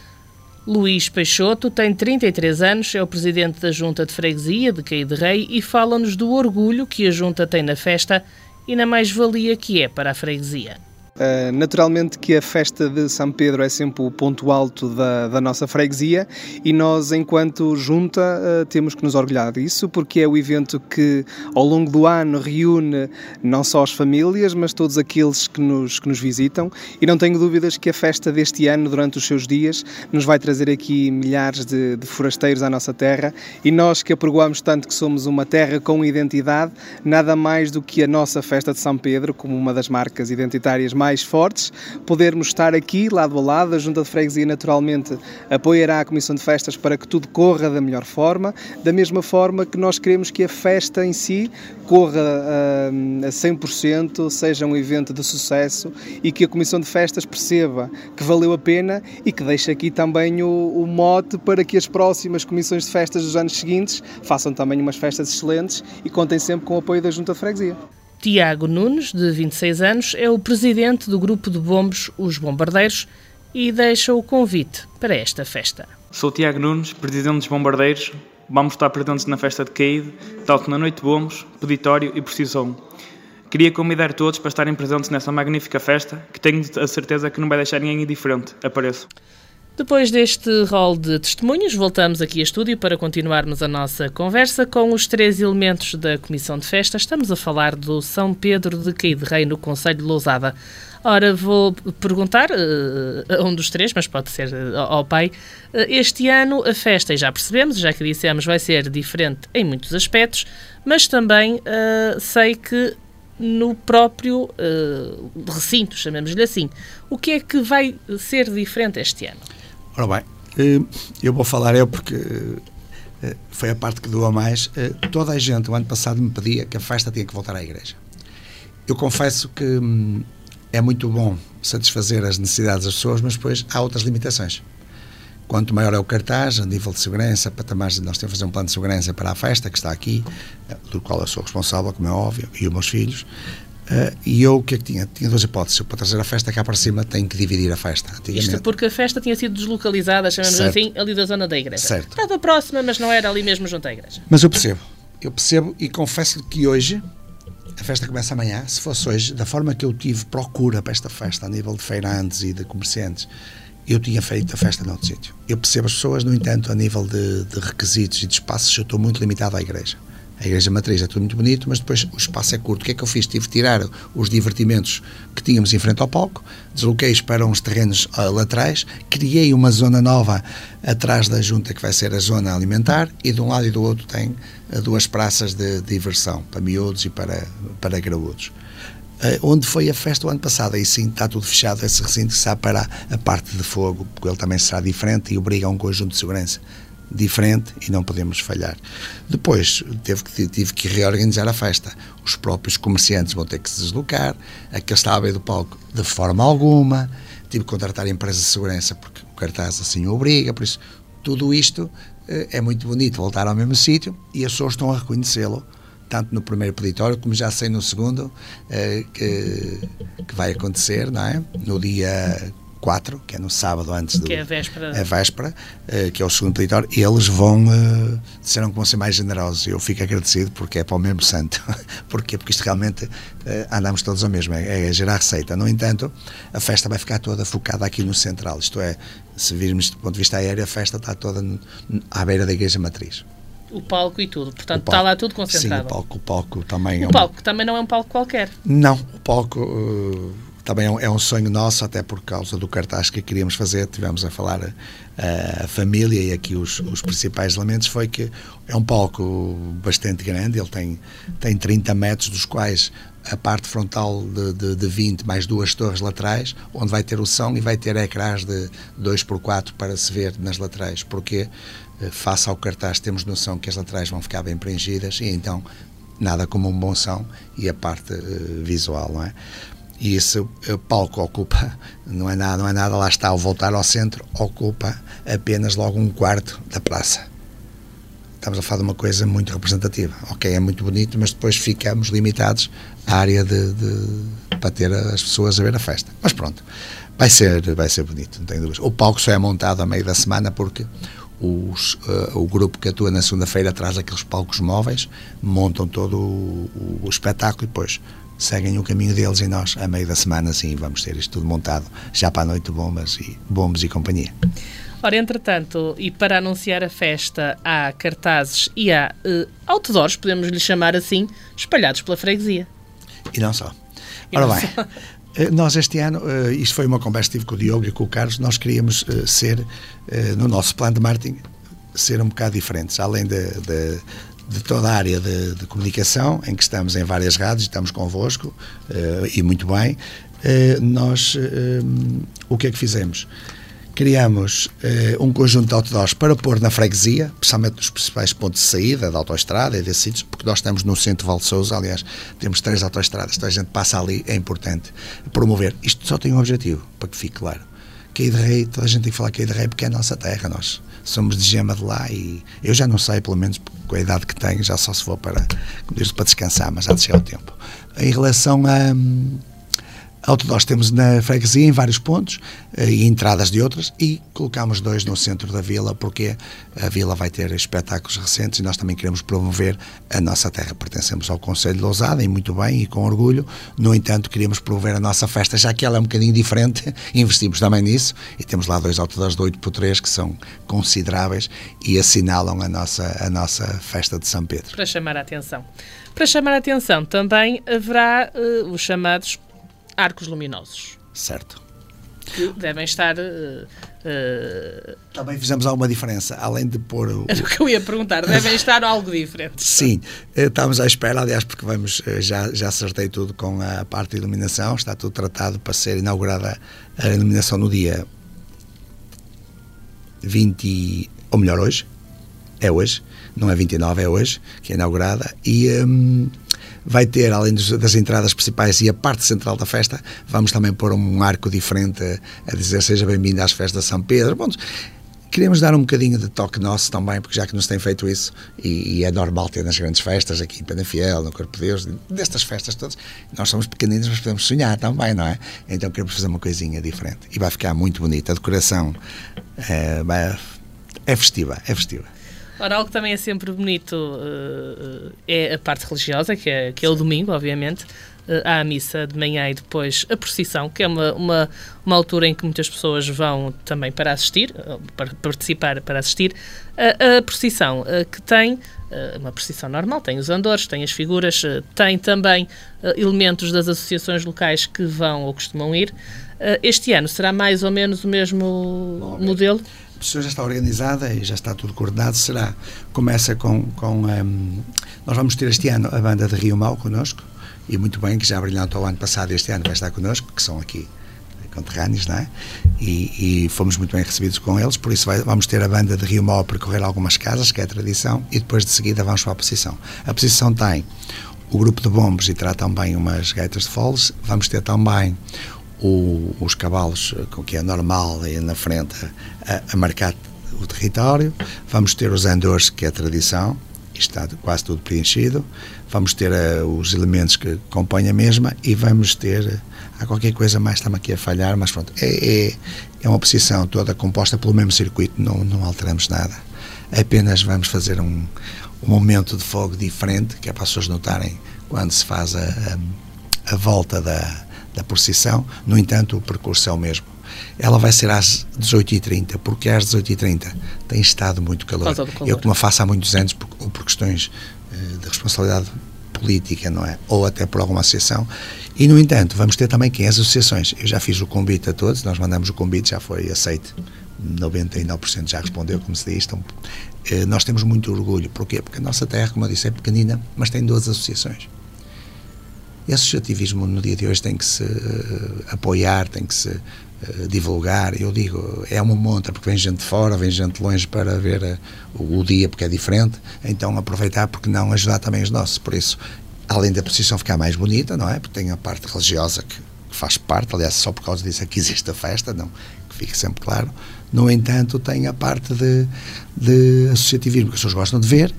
Luís Peixoto tem trinta e três anos, é o presidente da Junta de Freguesia de Caí de Rei e fala-nos do orgulho que a Junta tem na festa e na mais-valia que é para a freguesia. Uh, naturalmente que a festa de São Pedro é sempre o ponto alto da, da nossa freguesia e nós, enquanto junta, uh, temos que nos orgulhar disso, porque é o evento que ao longo do ano reúne não só as famílias, mas todos aqueles que nos, que nos visitam, e não tenho dúvidas que a festa deste ano, durante os seus dias, nos vai trazer aqui milhares de, de forasteiros à nossa terra, e nós que apregoamos tanto que somos uma terra com identidade, nada mais do que a nossa festa de São Pedro, como uma das marcas identitárias mais mais fortes, podermos estar aqui lado a lado. A Junta de Freguesia naturalmente apoiará a Comissão de Festas para que tudo corra da melhor forma, da mesma forma que nós queremos que a festa em si corra uh, a cem por cento, seja um evento de sucesso e que a Comissão de Festas perceba que valeu a pena e que deixe aqui também o, o mote para que as próximas Comissões de Festas dos anos seguintes façam também umas festas excelentes e contem sempre com o apoio da Junta de Freguesia. Tiago Nunes, de vinte e seis anos, é o presidente do grupo de bombos Os Bombardeiros e deixa o convite para esta festa. Sou Tiago Nunes, presidente dos Bombardeiros. Vamos estar presentes na festa de Caíde, tal como na Noite de Bombos, Peditório e Procissão. Queria convidar todos para estarem presentes nessa magnífica festa, que tenho a certeza que não vai deixar ninguém indiferente. Apareço. Depois deste rol de testemunhos, voltamos aqui a estúdio para continuarmos a nossa conversa com os três elementos da Comissão de Festa. Estamos a falar do São Pedro de Caí de Rei, no concelho de Lousada. Ora, vou perguntar uh, a um dos três, mas pode ser uh, ao pai. Uh, este ano a festa, e já percebemos, já que dissemos, vai ser diferente em muitos aspectos, mas também uh, sei que no próprio uh, recinto, chamemos-lhe assim. O que é que vai ser diferente este ano? Ora bem, eu vou falar eu porque foi a parte que doa mais. Toda a gente, o ano passado, me pedia que a festa tinha que voltar à igreja. Eu confesso que é muito bom satisfazer as necessidades das pessoas, mas depois há outras limitações. Quanto maior é o cartaz, a nível de segurança, patamares, nós temos que fazer um plano de segurança para a festa, que está aqui, do qual eu sou responsável, como é óbvio, e os meus filhos. Uh, e eu, o que é que tinha? Tinha duas hipóteses. Eu, para trazer a festa cá para cima, tenho que dividir a festa. Isto porque a festa tinha sido deslocalizada, chamamos assim, ali da zona da igreja. Certo. Estava próxima, mas não era ali mesmo junto à igreja. Mas eu percebo. Eu percebo e confesso que hoje, a festa começa amanhã, se fosse hoje, da forma que eu tive procura para esta festa, a nível de feirantes e de comerciantes, eu tinha feito a festa noutro sítio. Eu percebo as pessoas, no entanto, a nível de, de requisitos e de espaços, eu estou muito limitado à igreja. A igreja matriz é tudo muito bonito, mas depois o espaço é curto. O que é que eu fiz? Tive de tirar os divertimentos que tínhamos em frente ao palco, desloquei-os para uns terrenos uh, laterais, criei uma zona nova atrás da junta, que vai ser a zona alimentar, e de um lado e do outro tem uh, duas praças de, de diversão, para miúdos e para, para graúdos. Uh, onde foi a festa o ano passado, aí sim está tudo fechado, esse recinto que está para a, a parte de fogo, porque ele também será diferente e obriga a um conjunto de segurança diferente e não podemos falhar. Depois teve que, tive que reorganizar a festa. Os próprios comerciantes vão ter que se deslocar, aquele que está à beira do palco de forma alguma, tive que contratar empresas de segurança porque o cartaz assim o obriga, por isso tudo isto eh, é muito bonito voltar ao mesmo sítio e as pessoas estão a reconhecê-lo, tanto no primeiro peditório como já sei no segundo eh, que, que vai acontecer, não é? No dia quatro, que é no sábado antes do... Que é a véspera. A véspera, uh, que é o segundo peditório, e eles vão, uh, disseram que vão ser mais generosos, eu fico agradecido porque é para o mesmo santo. Porquê? Porque isto realmente uh, andamos todos ao mesmo, é, é gerar receita. No entanto, a festa vai ficar toda focada aqui no central, isto é, se virmos do ponto de vista aéreo, a festa está toda no, à beira da igreja matriz. O palco e tudo, portanto palco, está lá tudo concentrado. Sim, o palco, o palco também o é um... palco também não é um palco qualquer. Não, o palco uh, também é um, é um sonho nosso, até por causa do cartaz que queríamos fazer. Tivemos a falar uh, a família e aqui os, os principais elementos. Foi que é um palco bastante grande, ele tem, tem trinta metros, dos quais a parte frontal de, de, de vinte, mais duas torres laterais, onde vai ter o som e vai ter ecrãs de dois por quatro para se ver nas laterais, porque face ao cartaz temos noção que as laterais vão ficar bem preenchidas, e então nada como um bom som e a parte uh, visual, não é? E esse uh, palco ocupa, não é nada, não é nada, lá está, ao voltar ao centro, ocupa apenas logo um quarto da praça. Estamos a falar de uma coisa muito representativa. Ok, é muito bonito, mas depois ficamos limitados à área de, de, para ter as pessoas a ver a festa. Mas pronto, vai ser, vai ser bonito, não tenho dúvidas. O palco só é montado a meio da semana porque os, uh, o grupo que atua na segunda-feira traz aqueles palcos móveis, montam todo o, o, o espetáculo e depois seguem o caminho deles, e nós, a meio da semana, sim, vamos ter isto tudo montado já para a noite, bombas e, bombos e companhia. Ora, entretanto, e para anunciar a festa, há cartazes e há uh, outdoors, podemos lhe chamar assim, espalhados pela freguesia. E não só. E Ora não bem, só. Nós este ano, uh, isto foi uma conversa que tive com o Diogo e com o Carlos, nós queríamos uh, ser, uh, no nosso plano de marketing, ser um bocado diferentes, além de, de, de toda a área de, de comunicação, em que estamos em várias rádios, estamos convosco, uh, e muito bem, uh, nós, uh, o que é que fizemos? Criamos uh, um conjunto de outdoors para pôr na freguesia, principalmente nos principais pontos de saída da autoestrada e desses sítios, porque nós estamos no centro de Val de Sousa, aliás, temos três autoestradas, então a gente passa ali, é importante promover. Isto só tem um objetivo, para que fique claro. Caído de Rei, toda a gente tem que falar Caído de Rei porque é a nossa terra, nós somos de Gema de lá, e eu já não sei, pelo menos com a idade que tenho, já só se for para, como diz, para descansar, mas já de chegar o tempo. Em relação a... outdoors temos na freguesia em vários pontos e entradas de outras, e colocámos dois no centro da vila porque a vila vai ter espetáculos recentes e nós também queremos promover a nossa terra. Pertencemos ao Concelho de Lousada, e muito bem e com orgulho. No entanto, queríamos promover a nossa festa, já que ela é um bocadinho diferente, investimos também nisso e temos lá dois outdoors de oito por três que são consideráveis e assinalam a nossa, a nossa festa de São Pedro. Para chamar a atenção. Para chamar a atenção também haverá uh, os chamados arcos luminosos. Certo. Que devem estar... Uh, uh... Também fizemos alguma diferença, além de pôr... O... Era o que eu ia perguntar, devem estar algo diferente. Sim, estamos à espera, aliás, porque vamos, já, já acertei tudo com a parte de iluminação, está tudo tratado para ser inaugurada a iluminação no dia vinte, ou melhor, hoje, é hoje, não é vinte e nove, é hoje, que é inaugurada, e... Um, vai ter, além das entradas principais e a parte central da festa, vamos também pôr um arco diferente a, a dizer seja bem-vindo às festas de São Pedro. Bom, queremos dar um bocadinho de toque nosso também, porque já que nos tem feito isso, e, e é normal ter nas grandes festas, aqui em Penafiel, no Corpo de Deus, destas festas todas, nós somos pequeninos, mas podemos sonhar também, não é? Então queremos fazer uma coisinha diferente, e vai ficar muito bonito. A decoração é, é festiva, é festiva. Ora, algo que também é sempre bonito uh, é a parte religiosa, que é, que é o domingo, obviamente. Uh, há a missa de manhã e depois a procissão, que é uma, uma, uma altura em que muitas pessoas vão também para assistir, para participar, para assistir. A, a procissão, uh, que tem uh, uma procissão normal, tem os andores, tem as figuras, uh, tem também uh, elementos das associações locais que vão ou costumam ir. Uh, este ano será mais ou menos o mesmo Bom, modelo? A pessoa já está organizada e já está tudo coordenado. Será, começa com, com um, nós vamos ter este ano a banda de Rio Mau connosco, e muito bem, que já brilhantou o ano passado, este ano vai estar connosco, que são aqui conterrâneos, não é? E, e fomos muito bem recebidos com eles, por isso vai, vamos ter a banda de Rio Mau a percorrer algumas casas, que é a tradição, e depois de seguida vamos para a procissão. A procissão tem o grupo de bombos e terá também umas gaitas de foles, vamos ter também O, os cavalos, com que é normal, aí na frente a, a marcar o território. Vamos ter os andores, que é a tradição, está quase tudo preenchido. Vamos ter uh, os elementos que compõem a mesma, e vamos ter uh, há qualquer coisa mais, estamos aqui a falhar, mas pronto, é, é, é uma posição toda composta pelo mesmo circuito, não, não alteramos nada, apenas vamos fazer um, um momento de fogo diferente, que é para as pessoas notarem quando se faz a, a, a volta da da procissão. No entanto, o percurso é o mesmo. Ela vai ser às dezoito e trinta, porque às dezoito e trinta tem estado muito calor. Eu, como a faço há muitos anos, porque ou por questões de responsabilidade política, não é? Ou até por alguma associação. E, no entanto, vamos ter também quem? As associações. Eu já fiz o convite a todos, nós mandamos o convite, já foi aceito, noventa e nove por cento já respondeu, como se diz. Então, eh, nós temos muito orgulho. Porquê? Porque a nossa terra, como eu disse, é pequenina, mas tem doze associações. E o associativismo no dia de hoje tem que se uh, apoiar, tem que se uh, divulgar. Eu digo, é uma montra, porque vem gente de fora, vem gente de longe para ver uh, o, o dia, porque é diferente. Então, aproveitar, porque não ajudar também os nossos. Por isso, além da posição ficar mais bonita, não é? Porque tem a parte religiosa que, que faz parte, aliás, só por causa disso é que existe a festa, não, que fique sempre claro. No entanto, tem a parte de, de associativismo, que as pessoas gostam de ver.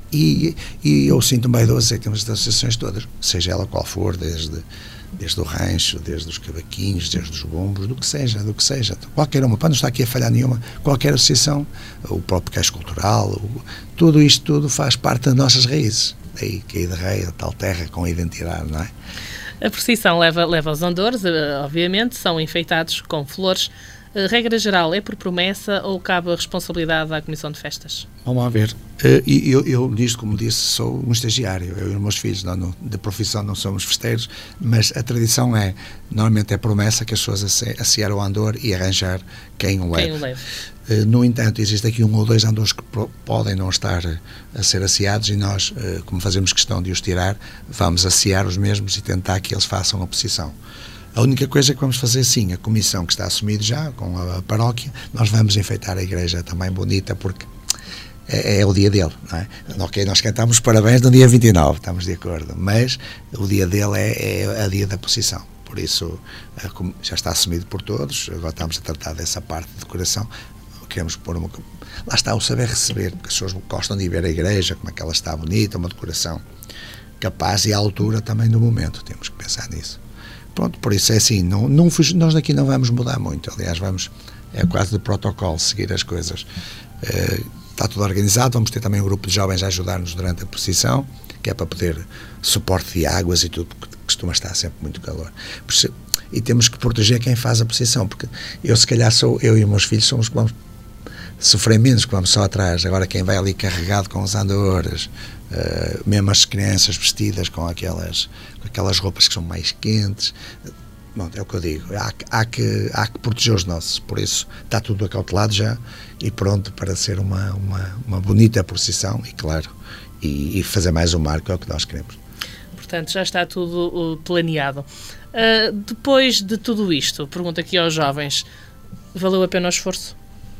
E, e eu sinto-me bem doce, é que temos as associações todas, seja ela qual for, desde, desde o rancho, desde os cavaquinhos, desde os bombos, do que seja, do que seja. Qualquer uma, para não estar aqui a falhar nenhuma, qualquer associação, o próprio cais cultural, o, tudo isto tudo faz parte das nossas raízes. Daí, Caíde Rei, a tal terra com identidade, não é? A procissão leva, leva aos andores, obviamente, são enfeitados com flores. A regra geral é por promessa ou cabe a responsabilidade à Comissão de Festas? Vamos lá ver. E eu, eu nisto, como disse, sou um estagiário. Eu e os meus filhos, não, não, de profissão, não somos festeiros, mas a tradição é, normalmente é promessa que as pessoas assiar o andor e arranjar quem o leve. Quem o leve. No entanto, existe aqui um ou dois andores que podem não estar a ser assiados e nós, como fazemos questão de os tirar, vamos assiar os mesmos e tentar que eles façam a posição. A única coisa que vamos fazer, sim, a comissão que está assumida já, com a paróquia, nós vamos enfeitar a igreja também bonita, porque é, é o dia dele, não é? Ok, nós cantamos parabéns no dia vinte e nove, estamos de acordo, mas o dia dele é, é a dia da procissão, por isso já está assumido por todos, agora estamos a tratar dessa parte de decoração, queremos pôr uma... Lá está o saber receber, porque as pessoas gostam de ver a igreja, como é que ela está bonita, uma decoração capaz e à altura também do momento, temos que pensar nisso. Pronto, por isso é assim, não, não, nós daqui não vamos mudar muito, aliás, vamos, é quase de protocolo, seguir as coisas. Uh, está tudo organizado, vamos ter também um grupo de jovens a ajudar-nos durante a procissão, que é para poder suporte de águas e tudo, porque costuma estar sempre muito calor. E temos que proteger quem faz a procissão, porque eu, se calhar, sou, eu e os meus filhos somos que vamos sofrer menos, que vamos só atrás. Agora, quem vai ali carregado com os andores, uh, mesmo as crianças vestidas com aquelas, com aquelas roupas que são mais quentes, bom, é o que eu digo, há, há, que, há que proteger os nossos, por isso está tudo acautelado já e pronto para ser uma, uma, uma bonita procissão e, claro, e, e fazer mais um marco, é o que nós queremos. Portanto, já está tudo uh, planeado. Uh, depois de tudo isto, pergunto aqui aos jovens, valeu a pena o esforço?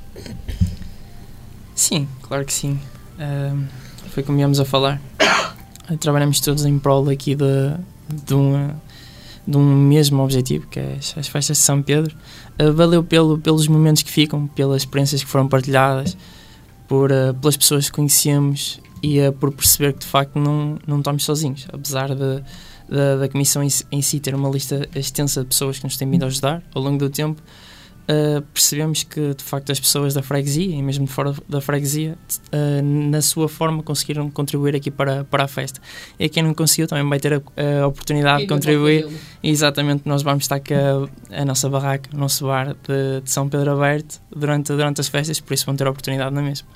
Sim, claro que sim. Uh, foi como íamos a falar. Trabalhamos todos em prol aqui de, de, um, de um mesmo objetivo, que é as festas de São Pedro. Uh, valeu pelo, pelos momentos que ficam, pelas experiências que foram partilhadas, por, uh, pelas pessoas que conhecemos e uh, por perceber que de facto não, não estamos sozinhos, apesar de, de, da Comissão em, em si ter uma lista extensa de pessoas que nos têm vindo a ajudar ao longo do tempo. Uh, percebemos que de facto as pessoas da freguesia e mesmo de fora da freguesia uh, na sua forma conseguiram contribuir aqui para, para a festa, e quem não conseguiu também vai ter a, a oportunidade de contribuir. Exatamente, nós vamos estar com a, a nossa barraca, o nosso bar de, de São Pedro aberto durante, durante as festas, por isso vão ter a oportunidade na mesma.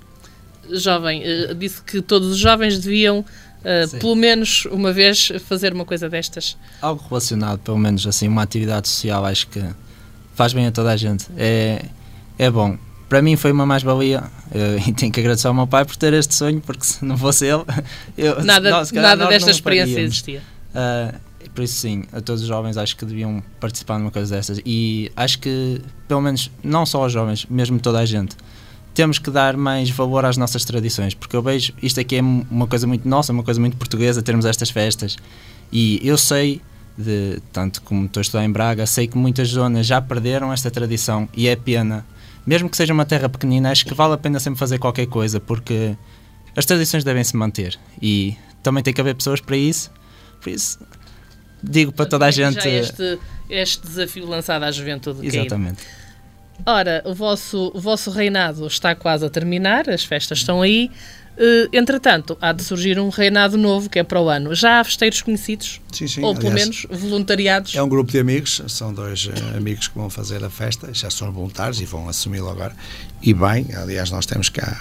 Jovem, uh, disse que todos os jovens deviam uh, pelo menos uma vez fazer uma coisa destas. Algo relacionado, pelo menos assim, uma atividade social, acho que faz bem a toda a gente, é, é bom. Para mim foi uma mais-valia e tenho que agradecer ao meu pai por ter este sonho, porque se não fosse ele, eu, nada, nós, nada nós desta experiência existia. Uh, por isso sim, a todos os jovens acho que deviam participar numa coisa destas, e acho que pelo menos não só aos jovens, mesmo toda a gente, temos que dar mais valor às nossas tradições, porque eu vejo, isto aqui é uma coisa muito nossa, uma coisa muito portuguesa, termos estas festas, e eu sei, de, tanto como estou a estudar em Braga, sei que muitas zonas já perderam esta tradição, e é pena, mesmo que seja uma terra pequenina, acho que vale a pena sempre fazer qualquer coisa, porque as tradições devem se manter, e também tem que haver pessoas para isso, por isso digo para toda a gente... Já este, este desafio lançado à juventude. Exatamente. Caído. Ora, o vosso, o vosso reinado está quase a terminar, as festas estão aí. Uh, entretanto, há de surgir um reinado novo, que é para o ano. Já há festeiros conhecidos? Sim, sim. Ou pelo aliás, menos voluntariados? É um grupo de amigos, são dois uh, amigos que vão fazer a festa, já são voluntários e vão assumi-lo agora. E bem, aliás, nós temos cá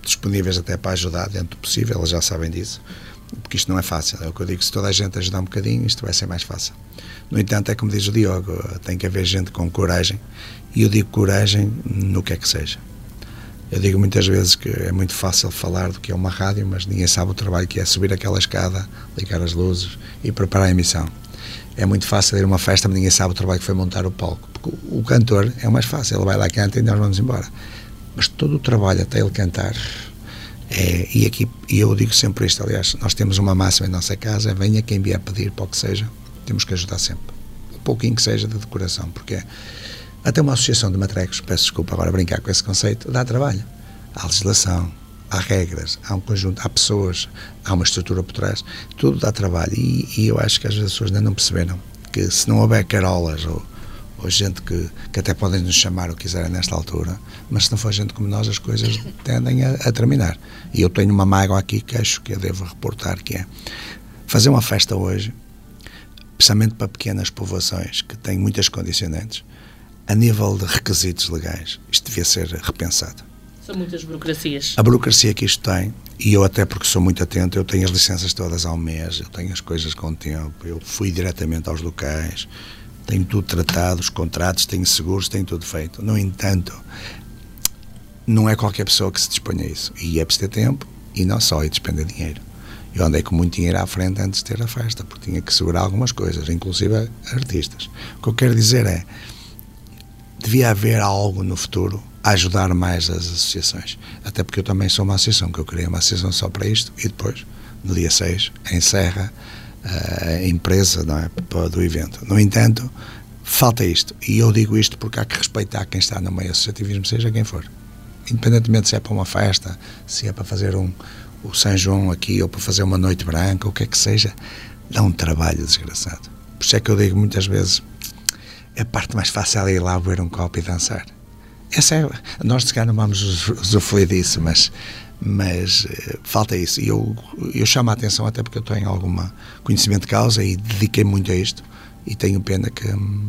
disponíveis até para ajudar dentro do possível, eles já sabem disso, porque isto não é fácil. É o que eu digo, se toda a gente ajudar um bocadinho, isto vai ser mais fácil. No entanto, é como diz o Diogo, tem que haver gente com coragem, e eu digo coragem no que é que seja. Eu digo muitas vezes que é muito fácil falar do que é uma rádio, mas ninguém sabe o trabalho que é subir aquela escada, ligar as luzes e preparar a emissão. É muito fácil ir a uma festa, mas ninguém sabe o trabalho que foi montar o palco. Porque o cantor é o mais fácil, ele vai lá, canta e nós vamos embora. Mas todo o trabalho até ele cantar, é, e aqui e eu digo sempre isto, aliás, nós temos uma máxima em nossa casa, venha quem vier pedir para o que seja, temos que ajudar sempre. Um pouquinho que seja de decoração, porque até uma associação de matrecos, peço desculpa agora brincar com esse conceito, dá trabalho. Há legislação, há regras, há um conjunto, há pessoas, há uma estrutura por trás, tudo dá trabalho, e, e eu acho que às vezes as pessoas ainda não perceberam que se não houver carolas ou, ou gente que, que até podem nos chamar o que quiserem nesta altura, mas se não for gente como nós, as coisas tendem a, a terminar. E eu tenho uma mágoa aqui que acho que eu devo reportar, que é fazer uma festa hoje, especialmente para pequenas povoações que têm muitas condicionantes, a nível de requisitos legais, isto devia ser repensado. São muitas burocracias. A burocracia que isto tem, e eu até porque sou muito atento, eu tenho as licenças todas ao mês, eu tenho as coisas com tempo, eu fui diretamente aos locais, tenho tudo tratado, os contratos, tenho seguros, tenho tudo feito. No entanto, não é qualquer pessoa que se disponha a isso. E é preciso ter tempo, e não só, e despender dinheiro. Eu andei com muito dinheiro à frente antes de ter a festa, porque tinha que segurar algumas coisas, inclusive artistas. O que eu quero dizer é, devia haver algo no futuro a ajudar mais as associações. Até porque eu também sou uma associação, que eu criei uma associação só para isto, e depois, no dia seis, encerra a empresa, não é, do evento. No entanto, falta isto. E eu digo isto porque há que respeitar quem está no meio associativismo, seja quem for. Independentemente se é para uma festa, se é para fazer um, o São João aqui, ou para fazer uma noite branca, ou o que é que seja, dá um trabalho desgraçado. Por isso é que eu digo muitas vezes, a parte mais fácil é ir lá beber um copo e dançar. Essa é, nós se calhar não vamos usufruir disso, mas, mas uh, falta isso. E eu, eu chamo a atenção até porque eu tenho algum conhecimento de causa e dediquei muito a isto, e tenho pena que,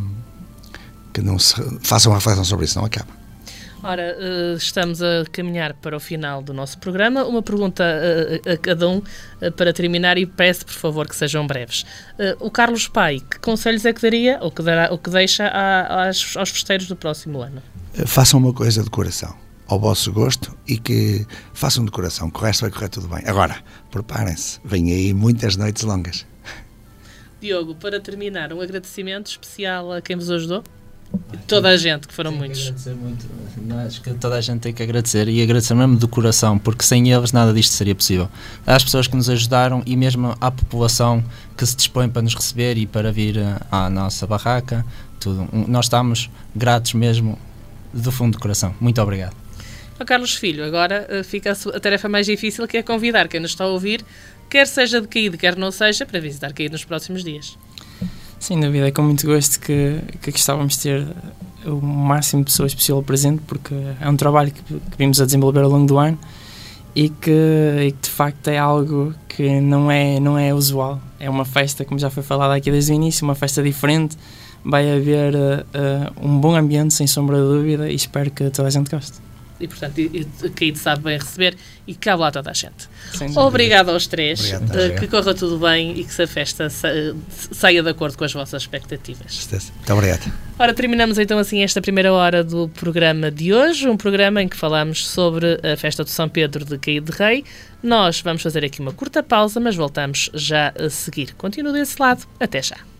que não se façam uma reflexão sobre isso, não acaba. Ora, estamos a caminhar para o final do nosso programa. Uma pergunta a cada um para terminar, e peço, por favor, que sejam breves. O Carlos Pai, que conselhos é que daria, ou que, dará, ou que deixa aos, aos festeiros do próximo ano? Façam uma coisa de coração, ao vosso gosto, e que façam de coração, que o resto vai correr tudo bem. Agora, preparem-se, vêm aí muitas noites longas. Diogo, para terminar, um agradecimento especial a quem vos ajudou? Toda a gente, que foram tem muitos. Que agradecer muito. Acho que toda a gente tem que agradecer, e agradecer mesmo do coração, porque sem eles nada disto seria possível. Às pessoas que nos ajudaram, e mesmo à população que se dispõe para nos receber e para vir à nossa barraca, tudo. Nós estamos gratos mesmo do fundo do coração. Muito obrigado. Oh, Carlos Filho, agora uh, fica a, sua, a tarefa mais difícil, que é convidar quem nos está a ouvir, quer seja de Caíde, quer não seja, para visitar Caíde nos próximos dias. Sem dúvida, é com muito gosto que, que gostávamos de ter o máximo de pessoas possível presente, porque é um trabalho que, que vimos a desenvolver ao longo do ano, e que, e que de facto é algo que não é, não é usual. É uma festa, como já foi falado aqui desde o início, uma festa diferente. Vai haver uh, um bom ambiente, sem sombra de dúvida, e espero que toda a gente goste. E, portanto, a Caíde sabe bem receber, e cabe lá toda a gente. Obrigado aos três, obrigado, uh, que corra tudo bem e que se a festa sa saia de acordo com as vossas expectativas. Muito obrigado. Ora, terminamos então assim esta primeira hora do programa de hoje, um programa em que falamos sobre a festa do São Pedro de Caíde Rei. Nós vamos fazer aqui uma curta pausa, mas voltamos já a seguir. Continue desse lado. Até já.